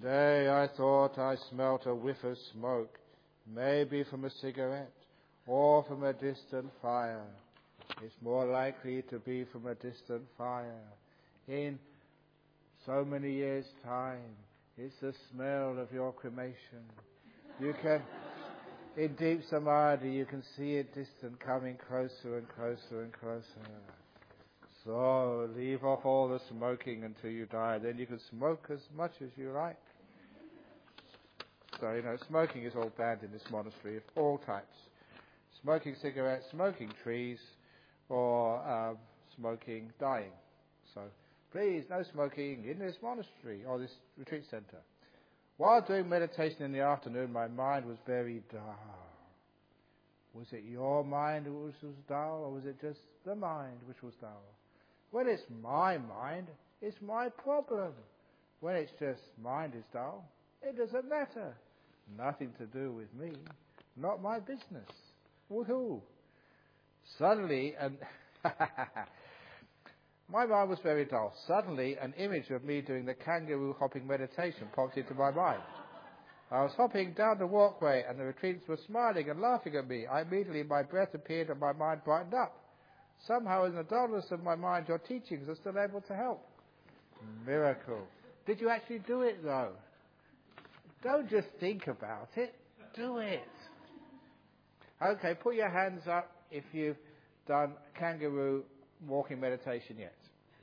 Nay, I thought I smelt a whiff of smoke, maybe from a cigarette or from a distant fire. It's more likely to be from a distant fire. In so many years' time, it's the smell of your cremation. You can, in deep samadhi, you can see it distant, coming closer and closer and closer. So leave off all the smoking until you die. Then you can smoke as much as you like. So, smoking is all banned in this monastery of all types. Smoking cigarettes, smoking trees, or smoking dying. So, please, no smoking in this monastery or this retreat center. While doing meditation in the afternoon, my mind was very dull. Was it your mind which was dull, or was it just the mind which was dull? When it's my mind, it's my problem. When it's just mind is dull, it doesn't matter. Nothing to do with me. Not my business. Woohoo! Suddenly, my mind was very dull. Suddenly, an image of me doing the kangaroo hopping meditation popped into my mind. I was hopping down the walkway and the retreatants were smiling and laughing at me. Immediately my breath appeared and my mind brightened up. Somehow in the dullness of my mind, your teachings are still able to help. Miracle. Did you actually do it though? Don't just think about it. Do it. Okay, put your hands up if you've done kangaroo walking meditation yet.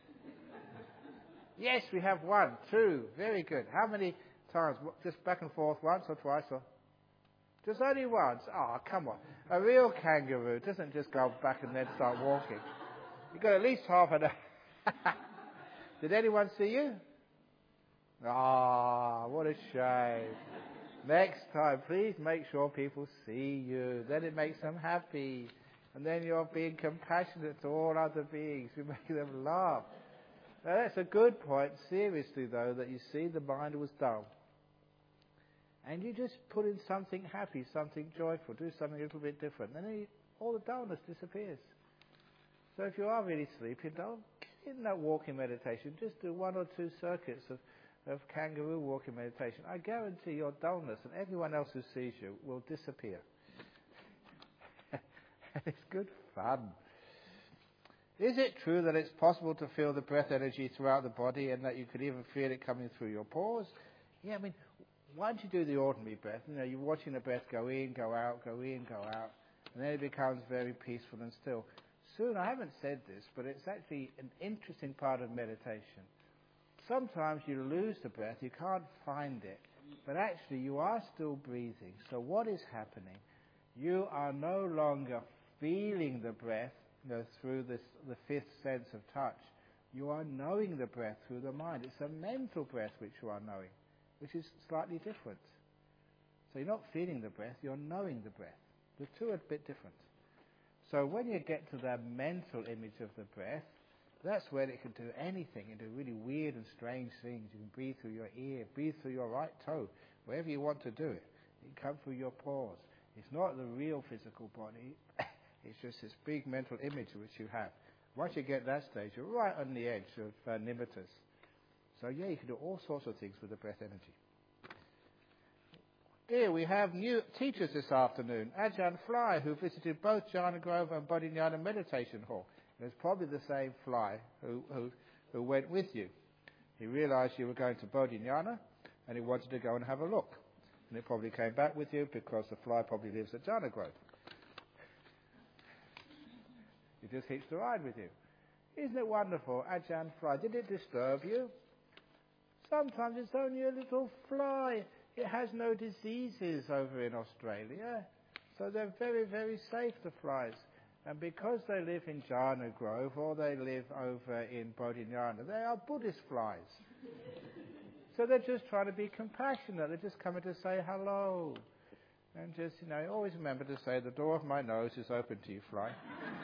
Yes, we have 1, 2. Very good. How many times? Just back and forth once or twice? Or just only once? Oh, come on. A real kangaroo doesn't just go back and then start walking. You've got at least half an hour. Did anyone see you? Ah, what a shame. Next time, please make sure people see you. Then it makes them happy. And then you're being compassionate to all other beings. You make them laugh. Now that's a good point, seriously though, that you see the mind was dull. And you just put in something happy, something joyful, do something a little bit different. Then all the dullness disappears. So if you are really sleepy, don't get in that walking meditation. Just do 1 or 2 circuits of kangaroo walking meditation. I guarantee your dullness and everyone else who sees you will disappear. It's good fun. Is it true that it's possible to feel the breath energy throughout the body and that you could even feel it coming through your pores? Yeah, once you do the ordinary breath, you're watching the breath go in, go out, go in, go out, and then it becomes very peaceful and still. Soon, I haven't said this, but it's actually an interesting part of meditation. Sometimes you lose the breath, you can't find it, but actually you are still breathing. So what is happening? You are no longer feeling the breath through the 5th sense of touch. You are knowing the breath through the mind. It's a mental breath which you are knowing, which is slightly different. So you're not feeling the breath, you're knowing the breath. The two are a bit different. So when you get to that mental image of the breath, that's where it can do anything. It can do really weird and strange things. You can breathe through your ear, breathe through your right toe, wherever you want to do it. It can come through your pores. It's not the real physical body. It's just this big mental image which you have. Once you get that stage, you're right on the edge of nimittas. So yeah, you can do all sorts of things with the breath energy. Here we have new teachers this afternoon. Ajahn Fly, who visited both Jhana Grove and Bodhinyana Meditation Hall. And it's probably the same Fly who went with you. He realized you were going to Bodhinyana and he wanted to go and have a look. And he probably came back with you because the Fly probably lives at Jhana Grove. He just hitched a ride with you. Isn't it wonderful, Ajahn Fly? Did it disturb you? Sometimes it's only a little fly. It has no diseases over in Australia. So they're very, very safe, the flies. And because they live in Jhana Grove or they live over in Bodhinyana, they are Buddhist flies. So they're just trying to be compassionate. They're just coming to say hello. And just, always remember to say, the door of my nose is open to you, fly.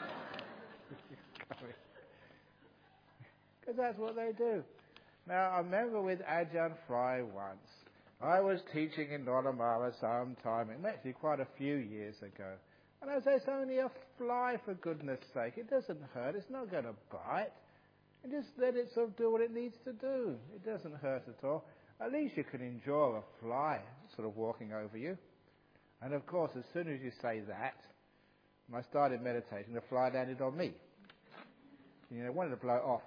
Because that's what they do. Now, I remember with Ajahn Fly once, I was teaching in Nollamara some time, actually quite a few years ago. And I say, it's only a fly, for goodness sake. It doesn't hurt. It's not going to bite. And just let it sort of do what it needs to do. It doesn't hurt at all. at least you can enjoy a fly sort of walking over you. And of course, as soon as you say that, when I started meditating, the fly landed on me. You know, I wanted to blow it off.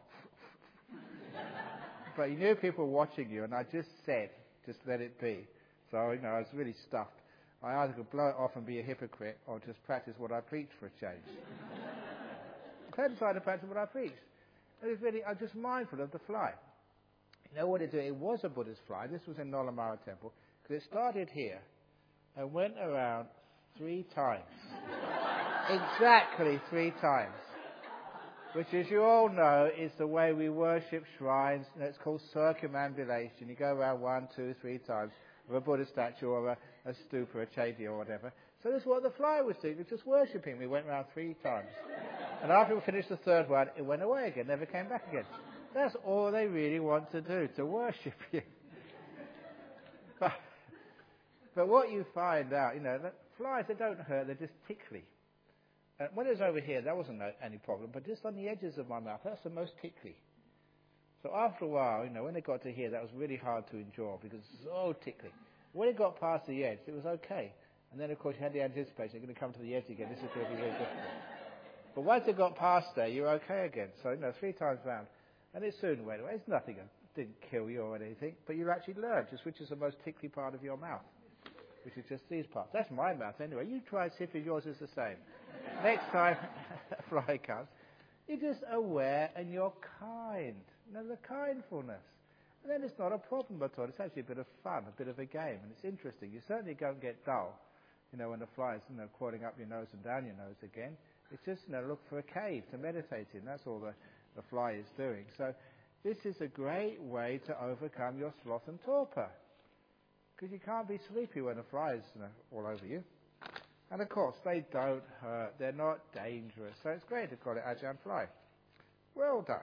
But you knew people were watching you, and I just said, just let it be. So, you know, I was really stuffed. I either could blow it off and be a hypocrite, or just practice what I preached for a change. I decided to practice what I preached. And it's really, I'm just mindful of the fly. You know what it did? It was a Buddhist fly. This was in Nolamara Temple. Because it started here and went around 3 times. Exactly 3 times. Which, as you all know, is the way we worship shrines. You know, it's called circumambulation. You go around 1, 2, 3 times of a Buddha statue or a stupa, a chedi or whatever. So this is what the fly was doing. It was just worshipping. We went around 3 times. And after we finished the 3rd one, it went away again, never came back again. That's all they really want to do, to worship you. But what you find out, you know, that flies, they don't hurt, they're just tickly. When it was over here, that wasn't any problem, but just on the edges of my mouth, that's the most tickly. So after a while, you know, when it got to here, that was really hard to endure because it's so tickly. When it got past the edge, it was okay. And then, of course, you had the anticipation, you're going to come to the edge again, this is going to be really difficult. But once it got past there, you're okay again. So, you know, 3 times round. And it soon went away. It's nothing, it didn't kill you or anything, but you actually learned just which is the most tickly part of your mouth, which is just these parts. That's my mouth anyway. You try and see if yours is the same. Next time a fly comes, you're just aware and you're kind. You know, the kindfulness. And then it's not a problem at all. It's actually a bit of fun, a bit of a game, and it's interesting. You certainly don't get dull, you know, when the fly is, you know, crawling up your nose and down your nose again. It's just, you know, look for a cave to meditate in. That's all the fly is doing. So this is a great way to overcome your sloth and torpor. Because you can't be sleepy when a fly is, you know, all over you. And of course, they don't hurt. They're not dangerous. So it's great to call it Ajahn Fly. Well done.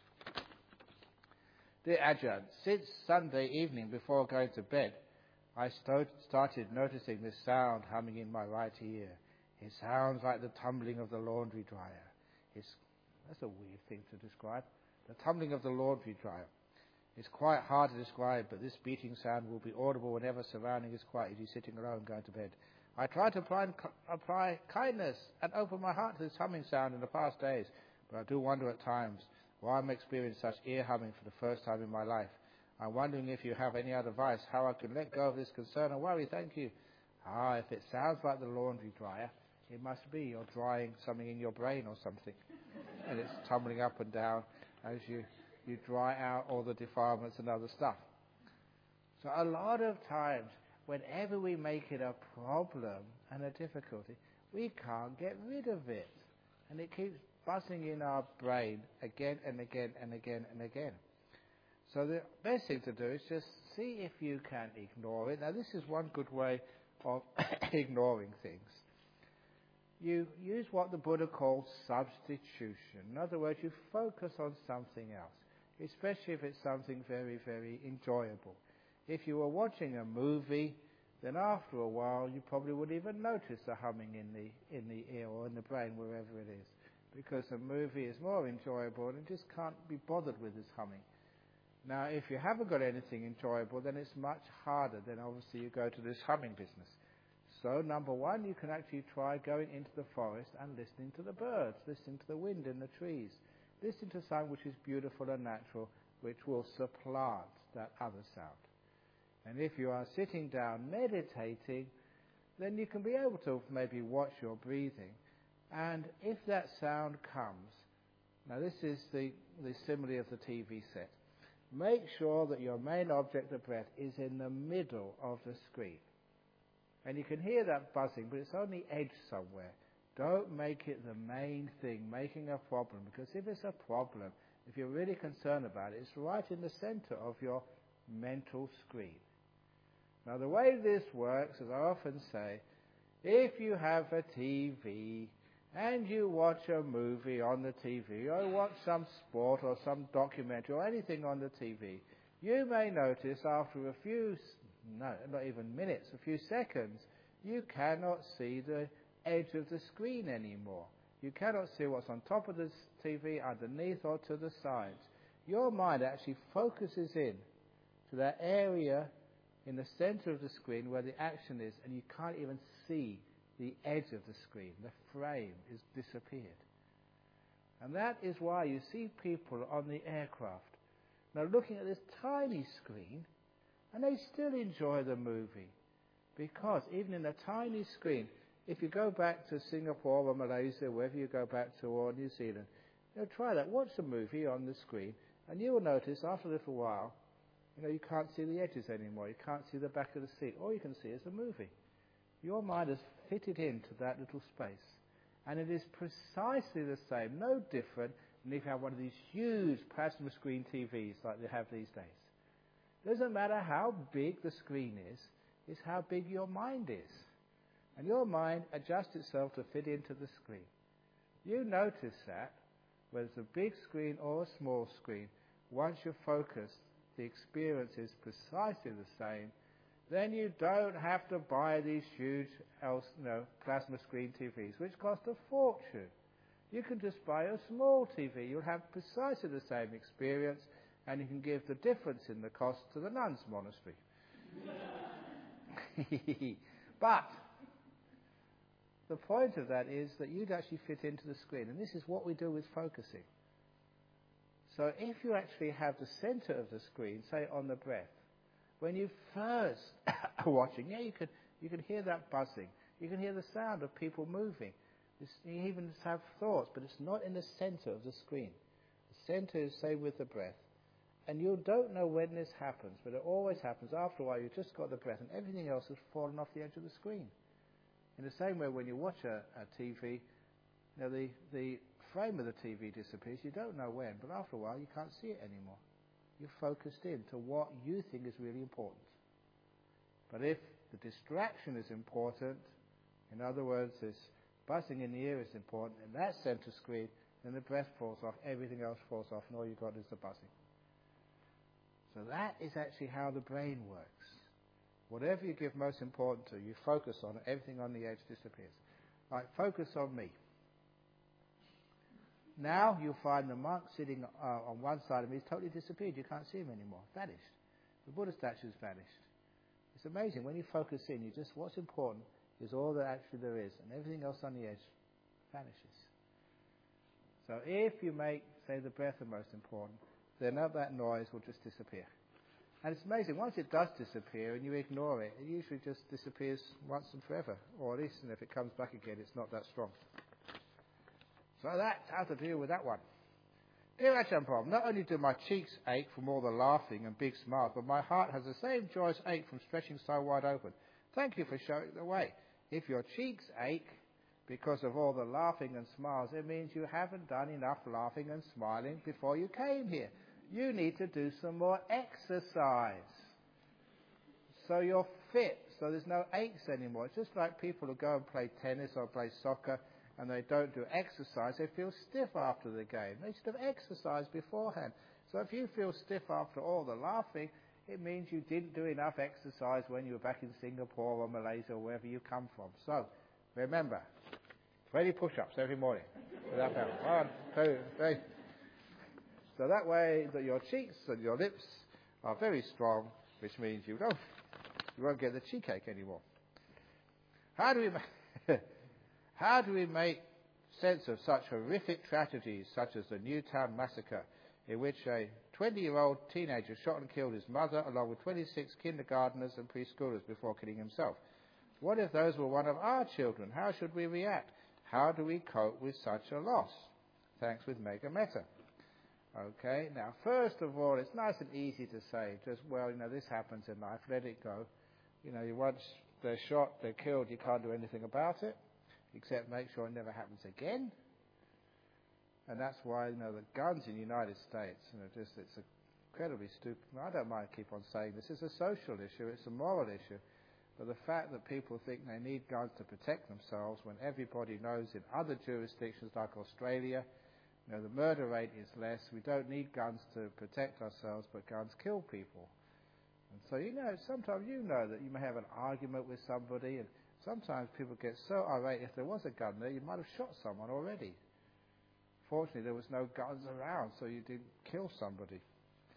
Dear Ajahn, since Sunday evening before going to bed, I started noticing this sound humming in my right ear. It sounds like the tumbling of the laundry dryer. That's a weird thing to describe. The tumbling of the laundry dryer. It's quite hard to describe, but this beating sound will be audible whenever surrounding is quiet as you're sitting alone going to bed. I tried to apply kindness and open my heart to this humming sound in the past days, but I do wonder at times why I'm experiencing such ear humming for the first time in my life. I'm wondering if you have any other advice, how I can let go of this concern and worry. Thank you. If it sounds like the laundry dryer, it must be you're drying something in your brain or something. And it's tumbling up and down as you dry out all the defilements and other stuff. So a lot of times, whenever we make it a problem and a difficulty, we can't get rid of it. And it keeps buzzing in our brain again and again and again and again. So the best thing to do is just see if you can ignore it. Now this is one good way of ignoring things. You use what the Buddha calls substitution. In other words, you focus on something else, especially if it's something very, very enjoyable. If you were watching a movie, then after a while you probably wouldn't even notice the humming in the ear or in the brain, wherever it is, because the movie is more enjoyable and it just can't be bothered with this humming. Now, if you haven't got anything enjoyable, then it's much harder. Then obviously you go to this humming business. So, number one, you can actually try going into the forest and listening to the birds, listening to the wind in the trees, listening to sound which is beautiful and natural, which will supplant that other sound. And if you are sitting down meditating, then you can be able to maybe watch your breathing. And if that sound comes, now this is the simile of the TV set, make sure that your main object of breath is in the middle of the screen. And you can hear that buzzing, but it's on the edge somewhere. Don't make it the main thing, making a problem, because if it's a problem, if you're really concerned about it, it's right in the center of your mental screen. Now, the way this works, as I often say, if you have a TV and you watch a movie on the TV, or watch some sport or some documentary or anything on the TV, you may notice after a few, no, not even minutes, a few seconds, you cannot see the edge of the screen anymore. You cannot see what's on top of the TV, underneath or to the sides. Your mind actually focuses in to that area in the center of the screen where the action is, and you can't even see the edge of the screen. The frame is disappeared. And that is why you see people on the aircraft now looking at this tiny screen, and they still enjoy the movie. Because even in a tiny screen, if you go back to Singapore or Malaysia, wherever you go back to, or New Zealand, try that. Watch a movie on the screen, and you will notice after a little while, you can't see the edges anymore. You can't see the back of the seat. All you can see is the movie. Your mind has fitted into that little space. And it is precisely the same, no different than if you have one of these huge plasma screen TVs like they have these days. It doesn't matter how big the screen is, it's how big your mind is. And your mind adjusts itself to fit into the screen. You notice that, whether it's a big screen or a small screen, once you're focused, the experience is precisely the same. Then you don't have to buy these huge plasma screen TVs, which cost a fortune. You can just buy a small TV. You'll have precisely the same experience, and you can give the difference in the cost to the nuns' monastery. But the point of that is that you'd actually fit into the screen, and this is what we do with focusing. So if you actually have the center of the screen, say on the breath, when you first are watching, you can hear that buzzing. You can hear the sound of people moving. You even have thoughts, but it's not in the center of the screen. The center is, say, with the breath. And you don't know when this happens, but it always happens. After a while, you've just got the breath, and everything else has fallen off the edge of the screen. In the same way, when you watch a TV, the frame of the TV disappears. You don't know when, but after a while, you can't see it anymore. You're focused in to what you think is really important. But if the distraction is important, in other words, this buzzing in the ear is important, and that center screen, then the breath falls off, everything else falls off, and all you've got is the buzzing. So that is actually how the brain works. Whatever you give most importance to, you focus on it, everything on the edge disappears. Right, focus on me. Now you'll find the monk sitting on one side of me. He's totally disappeared. You can't see him anymore. Vanished. The Buddha statue's vanished. It's amazing. When you focus in, what's important is all that actually there is, and everything else on the edge vanishes. So if you make, say, the breath the most important, then that noise will just disappear. And it's amazing. Once it does disappear and you ignore it, it usually just disappears once and forever. Or at least, and if it comes back again, it's not that strong. So that's how to deal with that one. Dear Ajahn Brahm, not only do my cheeks ache from all the laughing and big smiles, but my heart has the same joyous ache from stretching so wide open. Thank you for showing the way. If your cheeks ache because of all the laughing and smiles, it means you haven't done enough laughing and smiling before you came here. You need to do some more exercise. So you're fit, so there's no aches anymore. It's just like people who go and play tennis or play soccer and they don't do exercise, they feel stiff after the game. They should have exercised beforehand. So if you feel stiff after all the laughing, it means you didn't do enough exercise when you were back in Singapore or Malaysia or wherever you come from. So remember, 20 push-ups every morning without fail. 1, 2, 3. So that way that your cheeks and your lips are very strong, which means you won't get the cheeseache anymore. How do we make sense of such horrific tragedies such as the Newtown massacre, in which a 20-year-old teenager shot and killed his mother along with 26 kindergarteners and preschoolers before killing himself? What if those were one of our children? How should we react? How do we cope with such a loss? Thanks, with Mega Metta. Okay, now first of all, it's nice and easy to say, just, this happens in life, let it go. Once they're shot, they're killed, you can't do anything about it, except make sure it never happens again. And that's why, the guns in the United States, it's incredibly stupid. I don't mind keep on saying this. It's a social issue, it's a moral issue. But the fact that people think they need guns to protect themselves when everybody knows in other jurisdictions like Australia, the murder rate is less. We don't need guns to protect ourselves, but guns kill people. And so, sometimes that you may have an argument with somebody, and sometimes people get so irate, if there was a gun there, you might have shot someone already. Fortunately, there was no guns around, so you didn't kill somebody.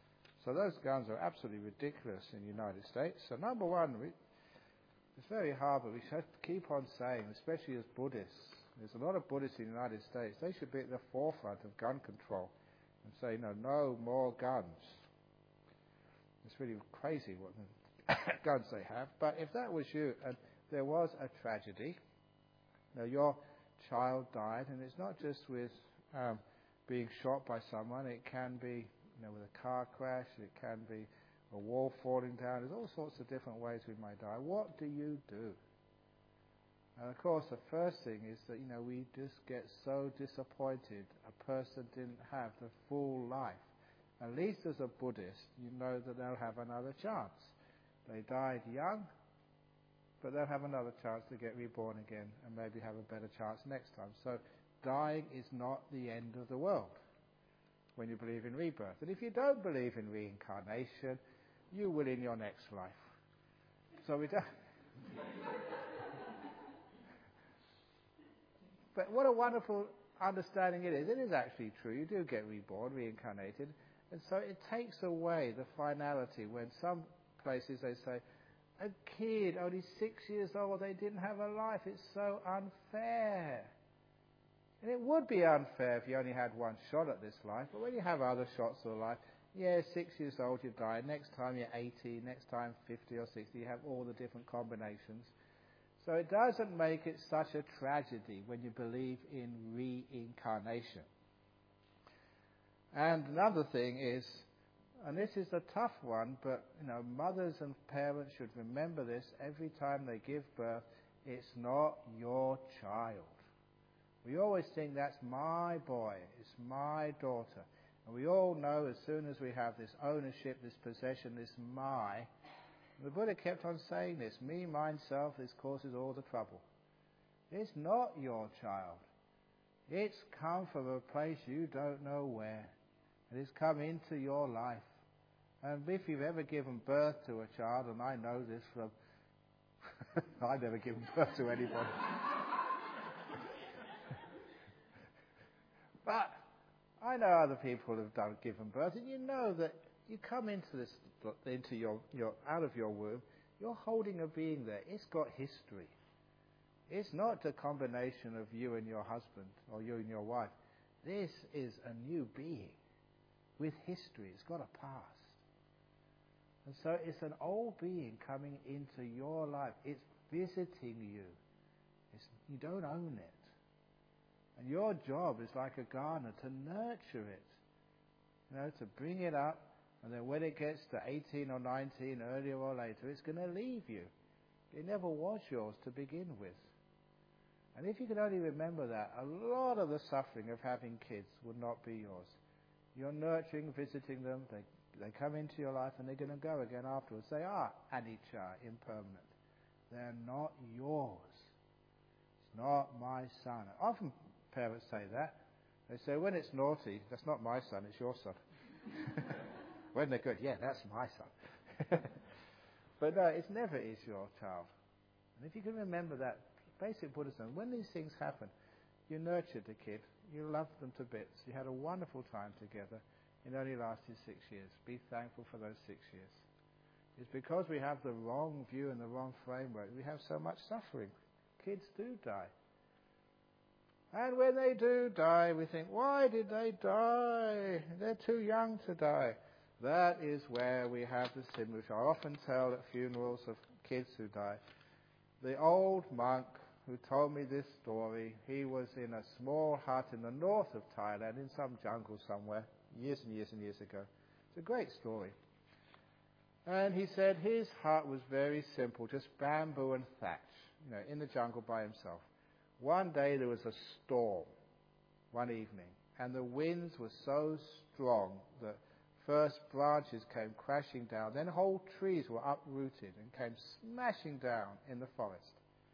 So those guns are absolutely ridiculous in the United States. So number one, it's very hard, but we should keep on saying, especially as Buddhists, there's a lot of Buddhists in the United States, they should be at the forefront of gun control and say, no more guns. It's really crazy what guns they have. But if that was you, and there was a tragedy, your child died, and it's not just with being shot by someone, it can be with a car crash, it can be a wall falling down, there's all sorts of different ways we might die. What do you do? And of course the first thing is that we just get so disappointed a person didn't have the full life. At least as a Buddhist, you know that they'll have another chance. They died young, but they'll have another chance to get reborn again and maybe have a better chance next time. So dying is not the end of the world when you believe in rebirth. And if you don't believe in reincarnation, you will in your next life. So we don't. But what a wonderful understanding it is. It is actually true. You do get reborn, reincarnated. And so it takes away the finality when some places they say, a kid, only 6 years old, they didn't have a life. It's so unfair. And it would be unfair if you only had one shot at this life. But when you have other shots of life, 6 years old you die. Next time you're 80, next time 50 or 60. You have all the different combinations. So it doesn't make it such a tragedy when you believe in reincarnation. And another thing is, and this is a tough one, but mothers and parents should remember this every time they give birth. It's not your child. We always think that's my boy, it's my daughter. And we all know as soon as we have this ownership, this possession, this my, the Buddha kept on saying this, me, mine, self, this causes all the trouble. It's not your child. It's come from a place you don't know where. And it's come into your life. And if you've ever given birth to a child, and I know this from... I've never given birth to anybody. But I know other people have given birth, and you know that you come into your out of your womb, you're holding a being there. It's got history. It's not a combination of you and your husband or you and your wife. This is a new being with history. It's got a past. And so it's an old being coming into your life. It's visiting you. You don't own it. And your job is like a gardener to nurture it, to bring it up, and then when it gets to 18 or 19, earlier or later, it's going to leave you. It never was yours to begin with. And if you can only remember that, a lot of the suffering of having kids would not be yours. You're nurturing, visiting them, they come into your life and they're going to go again afterwards. They are anicca, impermanent. They're not yours. It's not my son. Often parents say that. They say, when it's naughty, that's not my son, it's your son. When they're good, that's my son. But no, it never is your child. And if you can remember that basic Buddhism, when these things happen, you nurtured the kid, you loved them to bits, you had a wonderful time together, it only lasted 6 years. Be thankful for those 6 years. It's because we have the wrong view and the wrong framework, we have so much suffering. Kids do die. And when they do die, we think, why did they die? They're too young to die. That is where we have the sin, which I often tell at funerals of kids who die. The old monk who told me this story, he was in a small hut in the north of Thailand, in some jungle somewhere, years and years and years ago. It's a great story. And he said his hut was very simple, just bamboo and thatch, in the jungle by himself. One day there was a storm, one evening, and the winds were so strong that first branches came crashing down, then whole trees were uprooted and came smashing down in the forest,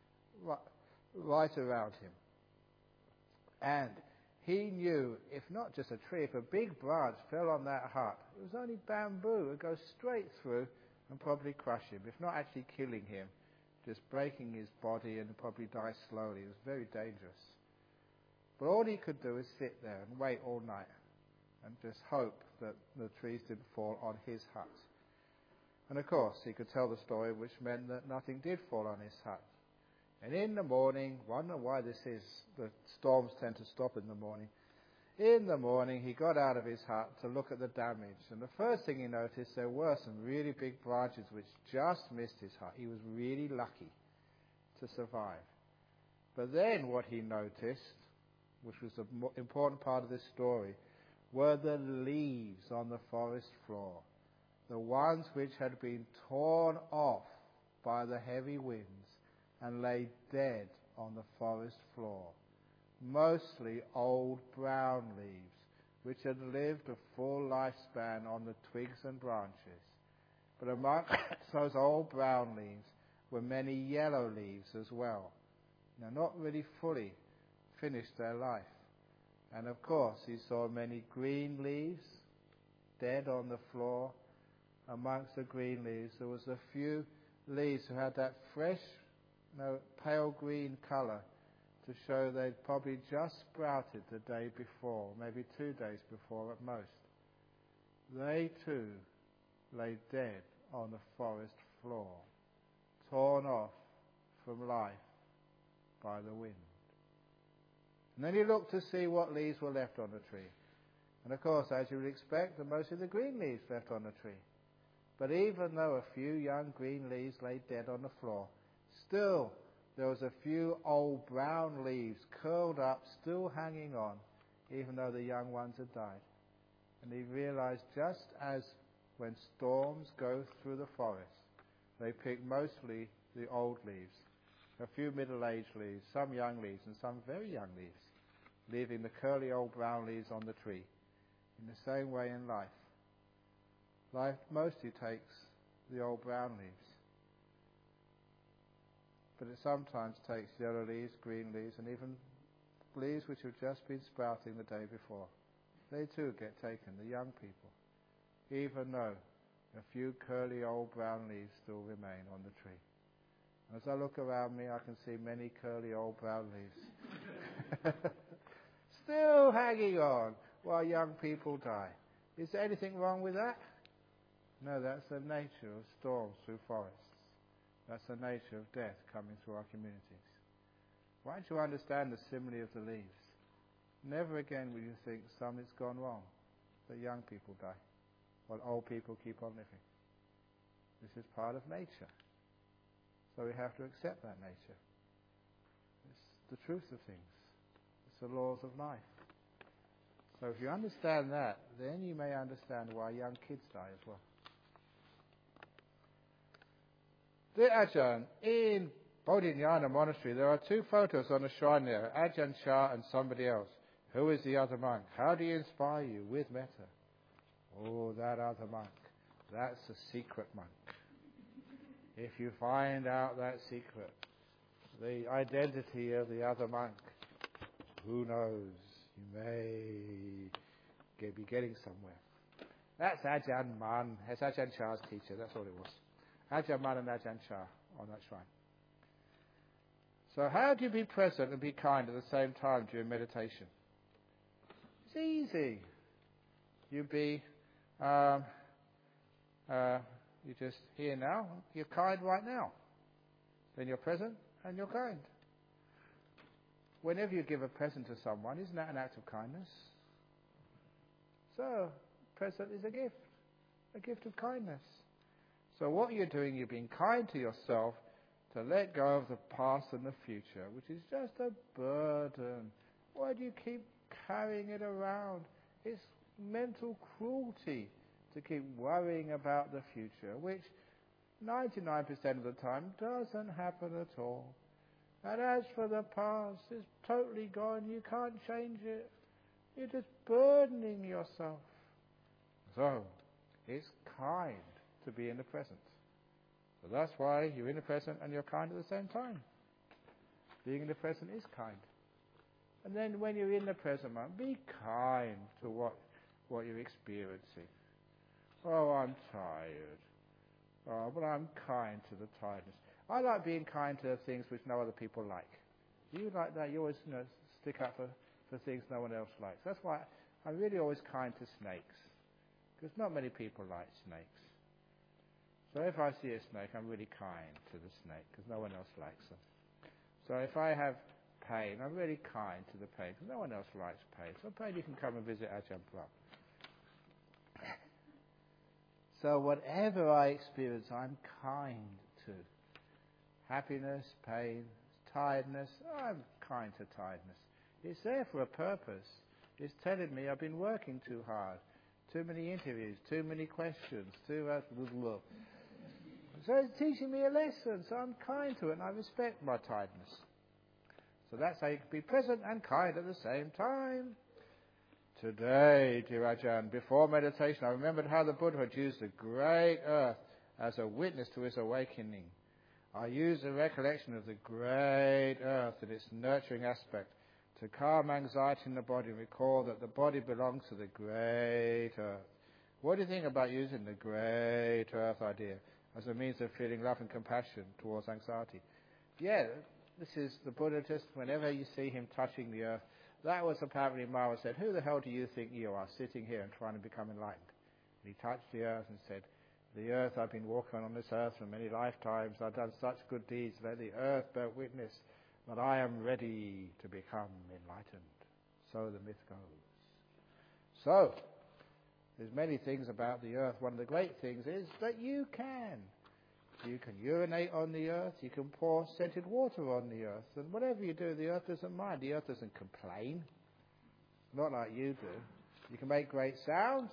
right around him. And he knew, if not just a tree, if a big branch fell on that hut, it was only bamboo, it would go straight through and probably crush him, if not actually killing him, just breaking his body and probably die slowly. It was very dangerous. But all he could do is sit there and wait all night. and just hope that the trees didn't fall on his hut. And of course, he could tell the story, which meant that nothing did fall on his hut. And in the morning, wonder why this is, the storms tend to stop in the morning. In the morning, he got out of his hut to look at the damage. And the first thing he noticed, there were some really big branches which just missed his hut. He was really lucky to survive. But then what he noticed, which was the important part of this story, were the leaves on the forest floor. The ones which had been torn off by the heavy winds and lay dead on the forest floor. Mostly old brown leaves, which had lived a full lifespan on the twigs and branches. But among those old brown leaves were many yellow leaves as well. Now, not really fully finished their life. And of course, he saw many green leaves dead on the floor. Amongst the green leaves, there was a few leaves who had that fresh, pale green colour to show they'd probably just sprouted the day before, maybe 2 days before at most. They too lay dead on the forest floor, torn off from life by the wind. And then he looked to see what leaves were left on the tree. And of course, as you would expect, there were mostly the green leaves left on the tree. But even though a few young green leaves lay dead on the floor, still there was a few old brown leaves curled up, still hanging on, even though the young ones had died. And he realized, just as when storms go through the forest, they pick mostly the old leaves, a few middle-aged leaves, some young leaves, and some very young leaves, leaving the curly old brown leaves on the tree. In the same way in life, life mostly takes the old brown leaves. But it sometimes takes yellow leaves, green leaves, and even leaves which have just been sprouting the day before. They too get taken, the young people, even though a few curly old brown leaves still remain on the tree. As I look around me, I can see many curly old brown leaves still hanging on while young people die. Is there anything wrong with that? No, that's the nature of storms through forests. That's the nature of death coming through our communities. Once you understand the simile of the leaves, never again will you think something's gone wrong, that young people die, while old people keep on living. This is part of nature. So we have to accept that nature. It's the truth of things. It's the laws of life. So if you understand that, then you may understand why young kids die as well. Dear Ajahn, in Bodhinyana Monastery there are 2 photos on the shrine there, Ajahn Chah and somebody else. Who is the other monk? How do you inspire you with metta? Oh, that other monk. That's a secret monk. If you find out that secret, the identity of the other monk, who knows? You may be getting somewhere. That's Ajahn Man. That's Ajahn Chah's teacher. That's all it was. Ajahn Man and Ajahn Chah on that shrine. So how do you be present and be kind at the same time during meditation? It's easy. You just here now. You're kind right now. Then you're present and you're kind. Whenever you give a present to someone, isn't that an act of kindness? So, present is a gift of kindness. So what you're doing, you're being kind to yourself to let go of the past and the future, which is just a burden. Why do you keep carrying it around? It's mental cruelty to keep worrying about the future, which 99% of the time doesn't happen at all. And as for the past, it's totally gone. You can't change it. You're just burdening yourself. So, it's kind to be in the present. So that's why you're in the present and you're kind at the same time. Being in the present is kind. And then when you're in the present moment, be kind to what you're experiencing. Oh, I'm tired. Oh, but I'm kind to the tiredness. I like being kind to things which no other people like. Do you like that? You always stick up for things no one else likes. That's why I'm really always kind to snakes, because not many people like snakes. So if I see a snake, I'm really kind to the snake, because no one else likes them. So if I have pain, I'm really kind to the pain, because no one else likes pain. So pain, you can come and visit Ajahn Brahm. So whatever I experience, I'm kind to. Happiness, pain, tiredness, I'm kind to tiredness. It's there for a purpose. It's telling me I've been working too hard, too many interviews, too many questions, So it's teaching me a lesson, so I'm kind to it, and I respect my tiredness. So that's how you can be present and kind at the same time. Today, dear Ajahn, before meditation, I remembered how the Buddha had used the great earth as a witness to his awakening. I used the recollection of the great earth and its nurturing aspect to calm anxiety in the body and recall that the body belongs to the great earth. What do you think about using the great earth idea as a means of feeling love and compassion towards anxiety? Yeah, this is the Buddha, just whenever you see him touching the earth. That was apparently Mara said, who the hell do you think you are, sitting here and trying to become enlightened? And he touched the earth and said, the earth, I've been walking on this earth for many lifetimes. I've done such good deeds. Let the earth bear witness that I am ready to become enlightened. So the myth goes. So, there's many things about the earth. One of the great things is that you can. You can urinate on the earth. You can pour scented water on the earth. And whatever you do, the earth doesn't mind. The earth doesn't complain. Not like you do. You can make great sounds.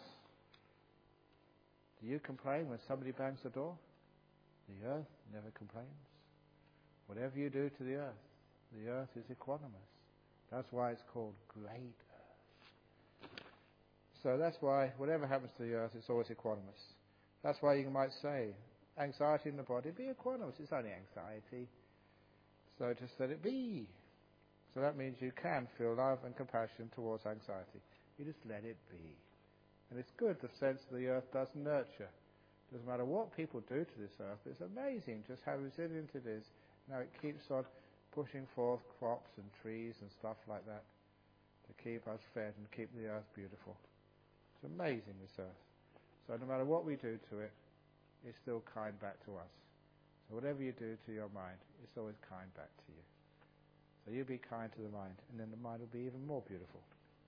Do you complain when somebody bangs the door? The earth never complains. Whatever you do to the earth is equanimous. That's why it's called great earth. So that's why whatever happens to the earth, it's always equanimous. That's why you might say, anxiety in the body, be equanimous. It's only anxiety. So just let it be. So that means you can feel love and compassion towards anxiety. You just let it be. And it's good, the sense of the earth does nurture. Doesn't matter what people do to this earth, it's amazing just how resilient it is. Now it keeps on pushing forth crops and trees and stuff like that to keep us fed and keep the earth beautiful. It's amazing, this earth. So no matter what we do to it, it's still kind back to us. So whatever you do to your mind, it's always kind back to you. So you be kind to the mind, and then the mind will be even more beautiful.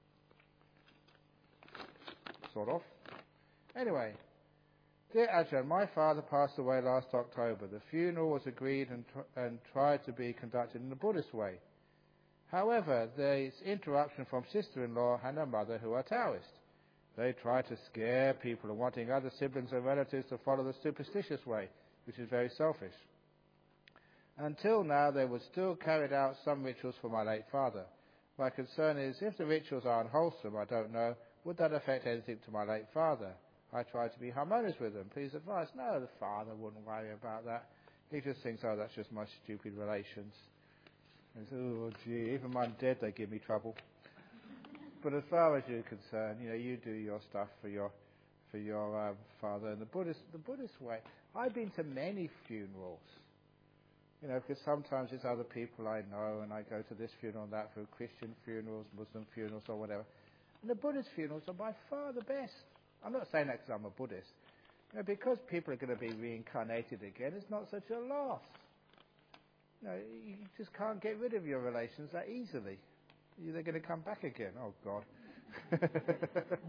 Sort of. Anyway, dear Ajahn, my father passed away last October. The funeral was agreed and tried to be conducted in the Buddhist way. However, there is interruption from sister-in-law and her mother, who are Taoist. They try to scare people and wanting other siblings and relatives to follow the superstitious way, which is very selfish. Until now, they would still carry out some rituals for my late father. My concern is, if the rituals are unwholesome, I don't know, would that affect anything to my late father? I try to be harmonious with them. Please advise. No, the father wouldn't worry about that. He just thinks, oh, that's just my stupid relations. And says, oh, gee, even when I'm dead, they give me trouble. But as far as you're concerned, you do your stuff for your father. And the Buddhist way. I've been to many funerals. Because sometimes it's other people I know, and I go to this funeral and that for Christian funerals, Muslim funerals, or whatever. And the Buddhist funerals are by far the best. I'm not saying that because I'm a Buddhist. Because people are going to be reincarnated again, it's not such a loss. You just can't get rid of your relations that easily. They're going to come back again. Oh, God. But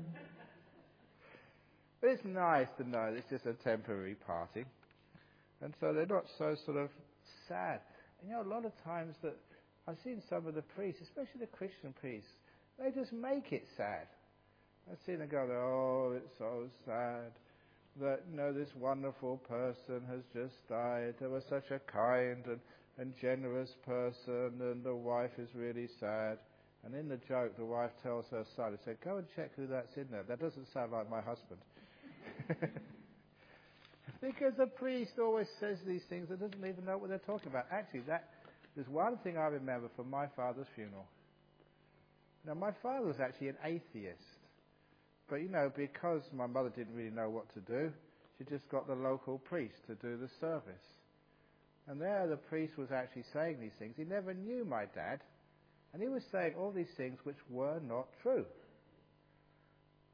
it's nice to know it's just a temporary party. And so they're not so sort of sad. And a lot of times that I've seen some of the priests, especially the Christian priests, they just make it sad. I've seen them go, oh, it's so sad that, this wonderful person has just died. They were such a kind and generous person, and the wife is really sad. And in the joke, the wife tells her son, he said, go and check who that's in there. That doesn't sound like my husband. Because the priest always says these things and doesn't even know what they're talking about. Actually, there's one thing I remember from my father's funeral. Now, my father was actually an atheist. But, because my mother didn't really know what to do, she just got the local priest to do the service. And there the priest was actually saying these things. He never knew my dad. And he was saying all these things which were not true.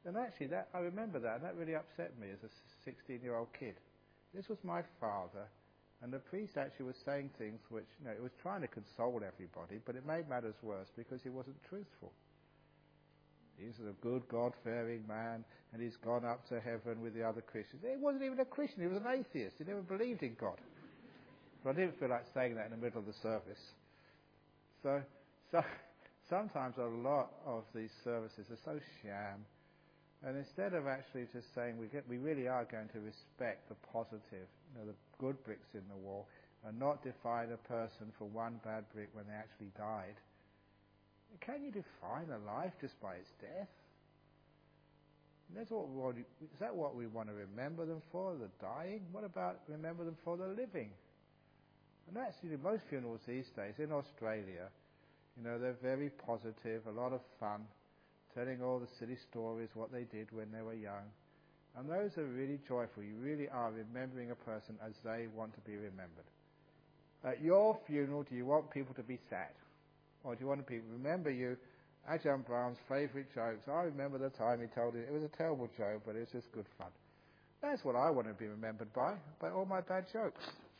And actually, I remember that, and that really upset me as a 16-year-old kid. This was my father, and the priest actually was saying things which, it was trying to console everybody, but it made matters worse because he wasn't truthful. He's a good, God-fearing man, and he's gone up to heaven with the other Christians. He wasn't even a Christian, he was an atheist. He never believed in God. But I didn't feel like saying that in the middle of the service. So sometimes a lot of these services are so sham. And instead of actually just saying we really are going to respect the positive, the good bricks in the wall, and not define a person for one bad brick when they actually died. Can you define a life just by its death? And is that what we want to remember them for, the dying? What about remember them for the living? And actually, most funerals these days in Australia, they're very positive, a lot of fun, telling all the silly stories, what they did when they were young. And those are really joyful. You really are remembering a person as they want to be remembered. At your funeral, do you want people to be sad? Or do you want people to remember you? Ajahn Brahm's favourite jokes. I remember the time he told it. It was a terrible joke, but it was just good fun. That's what I want to be remembered by all my bad jokes.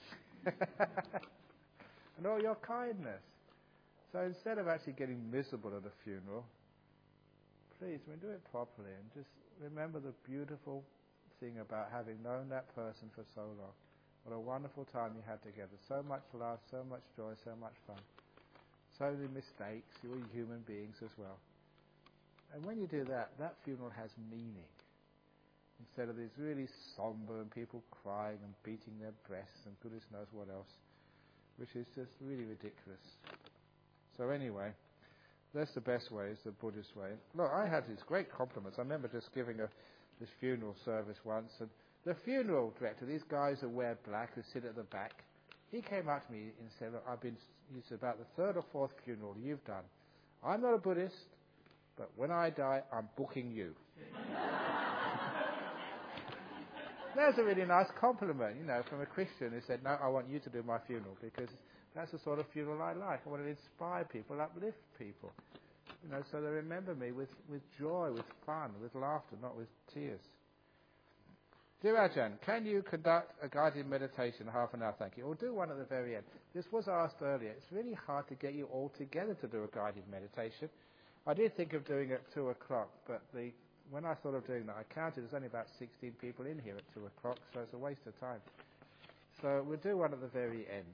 And all your kindness. So instead of actually getting miserable at a funeral, please, do it properly and just remember the beautiful thing about having known that person for so long. What a wonderful time you had together. So much love, so much joy, so much fun. So many mistakes. You were human beings as well. And when you do that, that funeral has meaning. Instead of these really somber and people crying and beating their breasts and goodness knows what else, which is just really ridiculous. So anyway, that's the best way, is the Buddhist way. Look, I had these great compliments. I remember just giving this funeral service once, and the funeral director, these guys that wear black, who sit at the back, he came up to me and said, look, it's about the third or fourth funeral you've done. I'm not a Buddhist, but when I die, I'm booking you. That's a really nice compliment, from a Christian who said, no, I want you to do my funeral, because that's the sort of funeral I like. I want to inspire people, uplift people. So they remember me with joy, with fun, with laughter, not with tears. Dear Ajahn, can you conduct a guided meditation, half an hour, thank you, or do one at the very end? This was asked earlier. It's really hard to get you all together to do a guided meditation. I did think of doing it at 2 o'clock, but when I thought of doing that, I counted there's only about 16 people in here at 2 o'clock, so it's a waste of time. So we'll do one at the very end.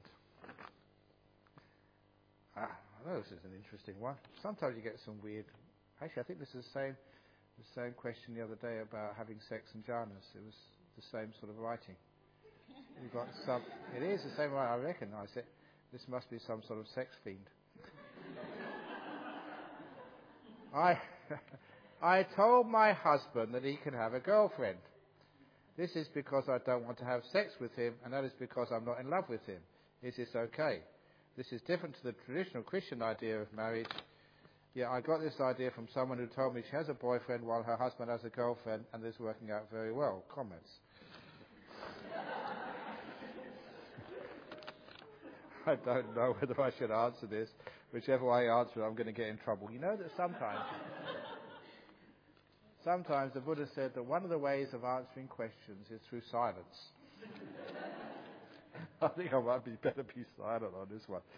I know this is an interesting one. Sometimes you get some weird... Actually, I think this is the same question the other day about having sex and jhanas. It was the same sort of writing. You've got some... It is the same writing. I recognise it. This must be some sort of sex fiend. I told my husband that he can have a girlfriend. This is because I don't want to have sex with him, and that is because I'm not in love with him. Is this okay? This is different to the traditional Christian idea of marriage. Yeah, I got this idea from someone who told me she has a boyfriend while her husband has a girlfriend, and this is working out very well. Comments. I don't know whether I should answer this. Whichever way I answer it, I'm going to get in trouble. You know that sometimes the Buddha said that one of the ways of answering questions is through silence. I think I might better be silent on this one.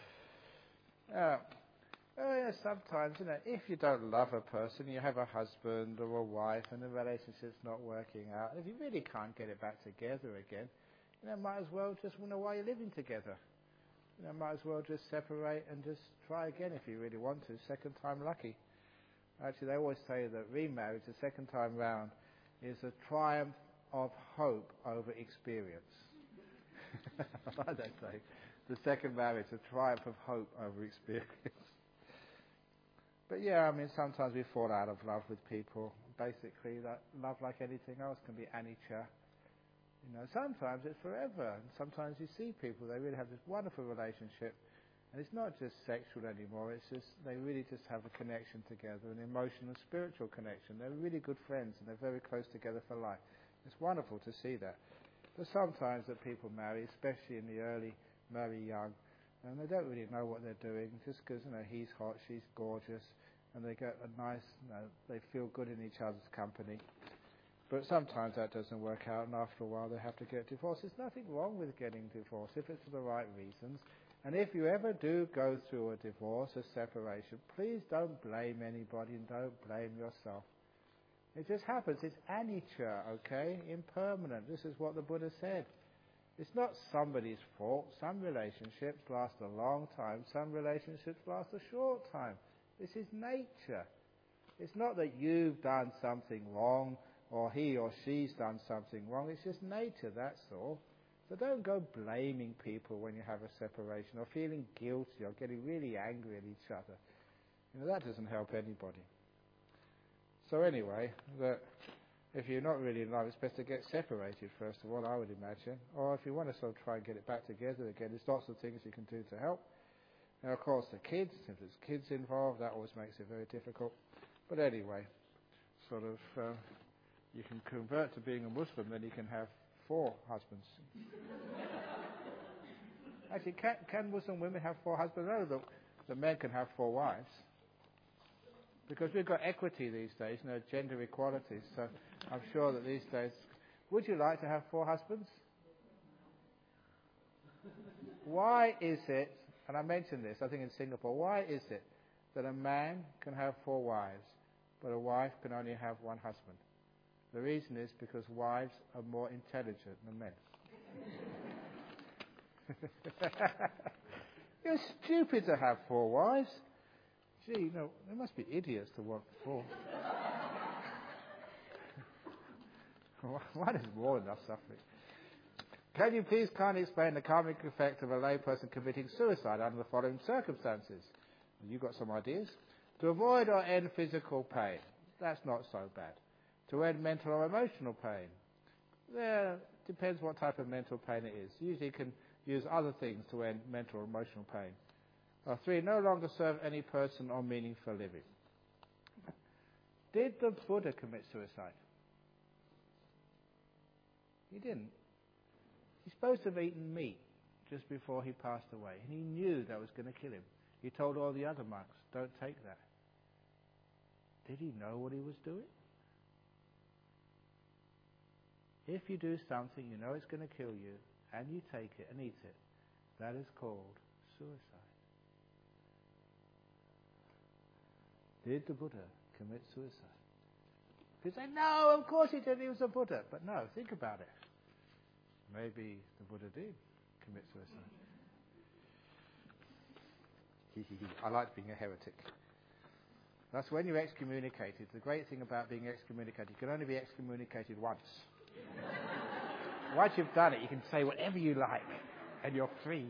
Sometimes, if you don't love a person, you have a husband or a wife and the relationship's not working out, if you really can't get it back together again, might as well just wonder why you're living together. Might as well just separate and just try again if you really want to. Second time lucky. Actually, they always say that remarriage, the second time round, is a triumph of hope over experience. I like that saying. The second marriage, a triumph of hope over experience. But yeah, sometimes we fall out of love with people. Basically, that love, like anything else, can be anicca. Sometimes it's forever. And sometimes you see people, they really have this wonderful relationship. And it's not just sexual anymore. It's just, they really just have a connection together, an emotional and spiritual connection. They're really good friends and they're very close together for life. It's wonderful to see that. But sometimes that people marry, especially in the early, marry young, and they don't really know what they're doing, just because, he's hot, she's gorgeous, and they get a nice, they feel good in each other's company. But sometimes that doesn't work out, and after a while they have to get divorced. There's nothing wrong with getting divorced if it's for the right reasons. And if you ever do go through a divorce, a separation, please don't blame anybody and don't blame yourself. It just happens. It's anicca, okay? Impermanent. This is what the Buddha said. It's not somebody's fault. Some relationships last a long time. Some relationships last a short time. This is nature. It's not that you've done something wrong or he or she's done something wrong. It's just nature, that's all. So don't go blaming people when you have a separation or feeling guilty or getting really angry at each other. That doesn't help anybody. So anyway, if you're not really in love, it's best to get separated first of all, I would imagine. Or if you want to sort of try and get it back together again, there's lots of things you can do to help. Now, of course, the kids, if there's kids involved, that always makes it very difficult. But anyway, sort of, you can convert to being a Muslim, then you can have 4 husbands. Actually, can Muslim women have 4 husbands? No, the men can have 4 wives. Because we've got equity these days, gender equality, so I'm sure that these days... Would you like to have 4 husbands? Why is it, and I mentioned this, I think in Singapore, why is it that a man can have 4 wives, but a wife can only have 1 husband? The reason is because wives are more intelligent than men. You're stupid to have 4 wives. Gee, there must be idiots to want 4. One is more than enough suffering. Can you please kindly explain the karmic effect of a layperson committing suicide under the following circumstances? You got some ideas? To avoid or end physical pain. That's not so bad. To end mental or emotional pain. There depends what type of mental pain it is. Usually you can use other things to end mental or emotional pain. 3, no longer serve any person or meaning for living. Did the Buddha commit suicide? He didn't. He's supposed to have eaten meat just before he passed away, and he knew that was going to kill him. He told all the other monks, don't take that. Did he know what he was doing? If you do something you know it's going to kill you, and you take it and eat it, that is called suicide. Did the Buddha commit suicide? You say, no, of course he did, he was a Buddha. But no, think about it. Maybe the Buddha did commit suicide. I like being a heretic. That's when you're excommunicated. The great thing about being excommunicated, you can only be excommunicated once. Once you've done it, you can say whatever you like, and you're free.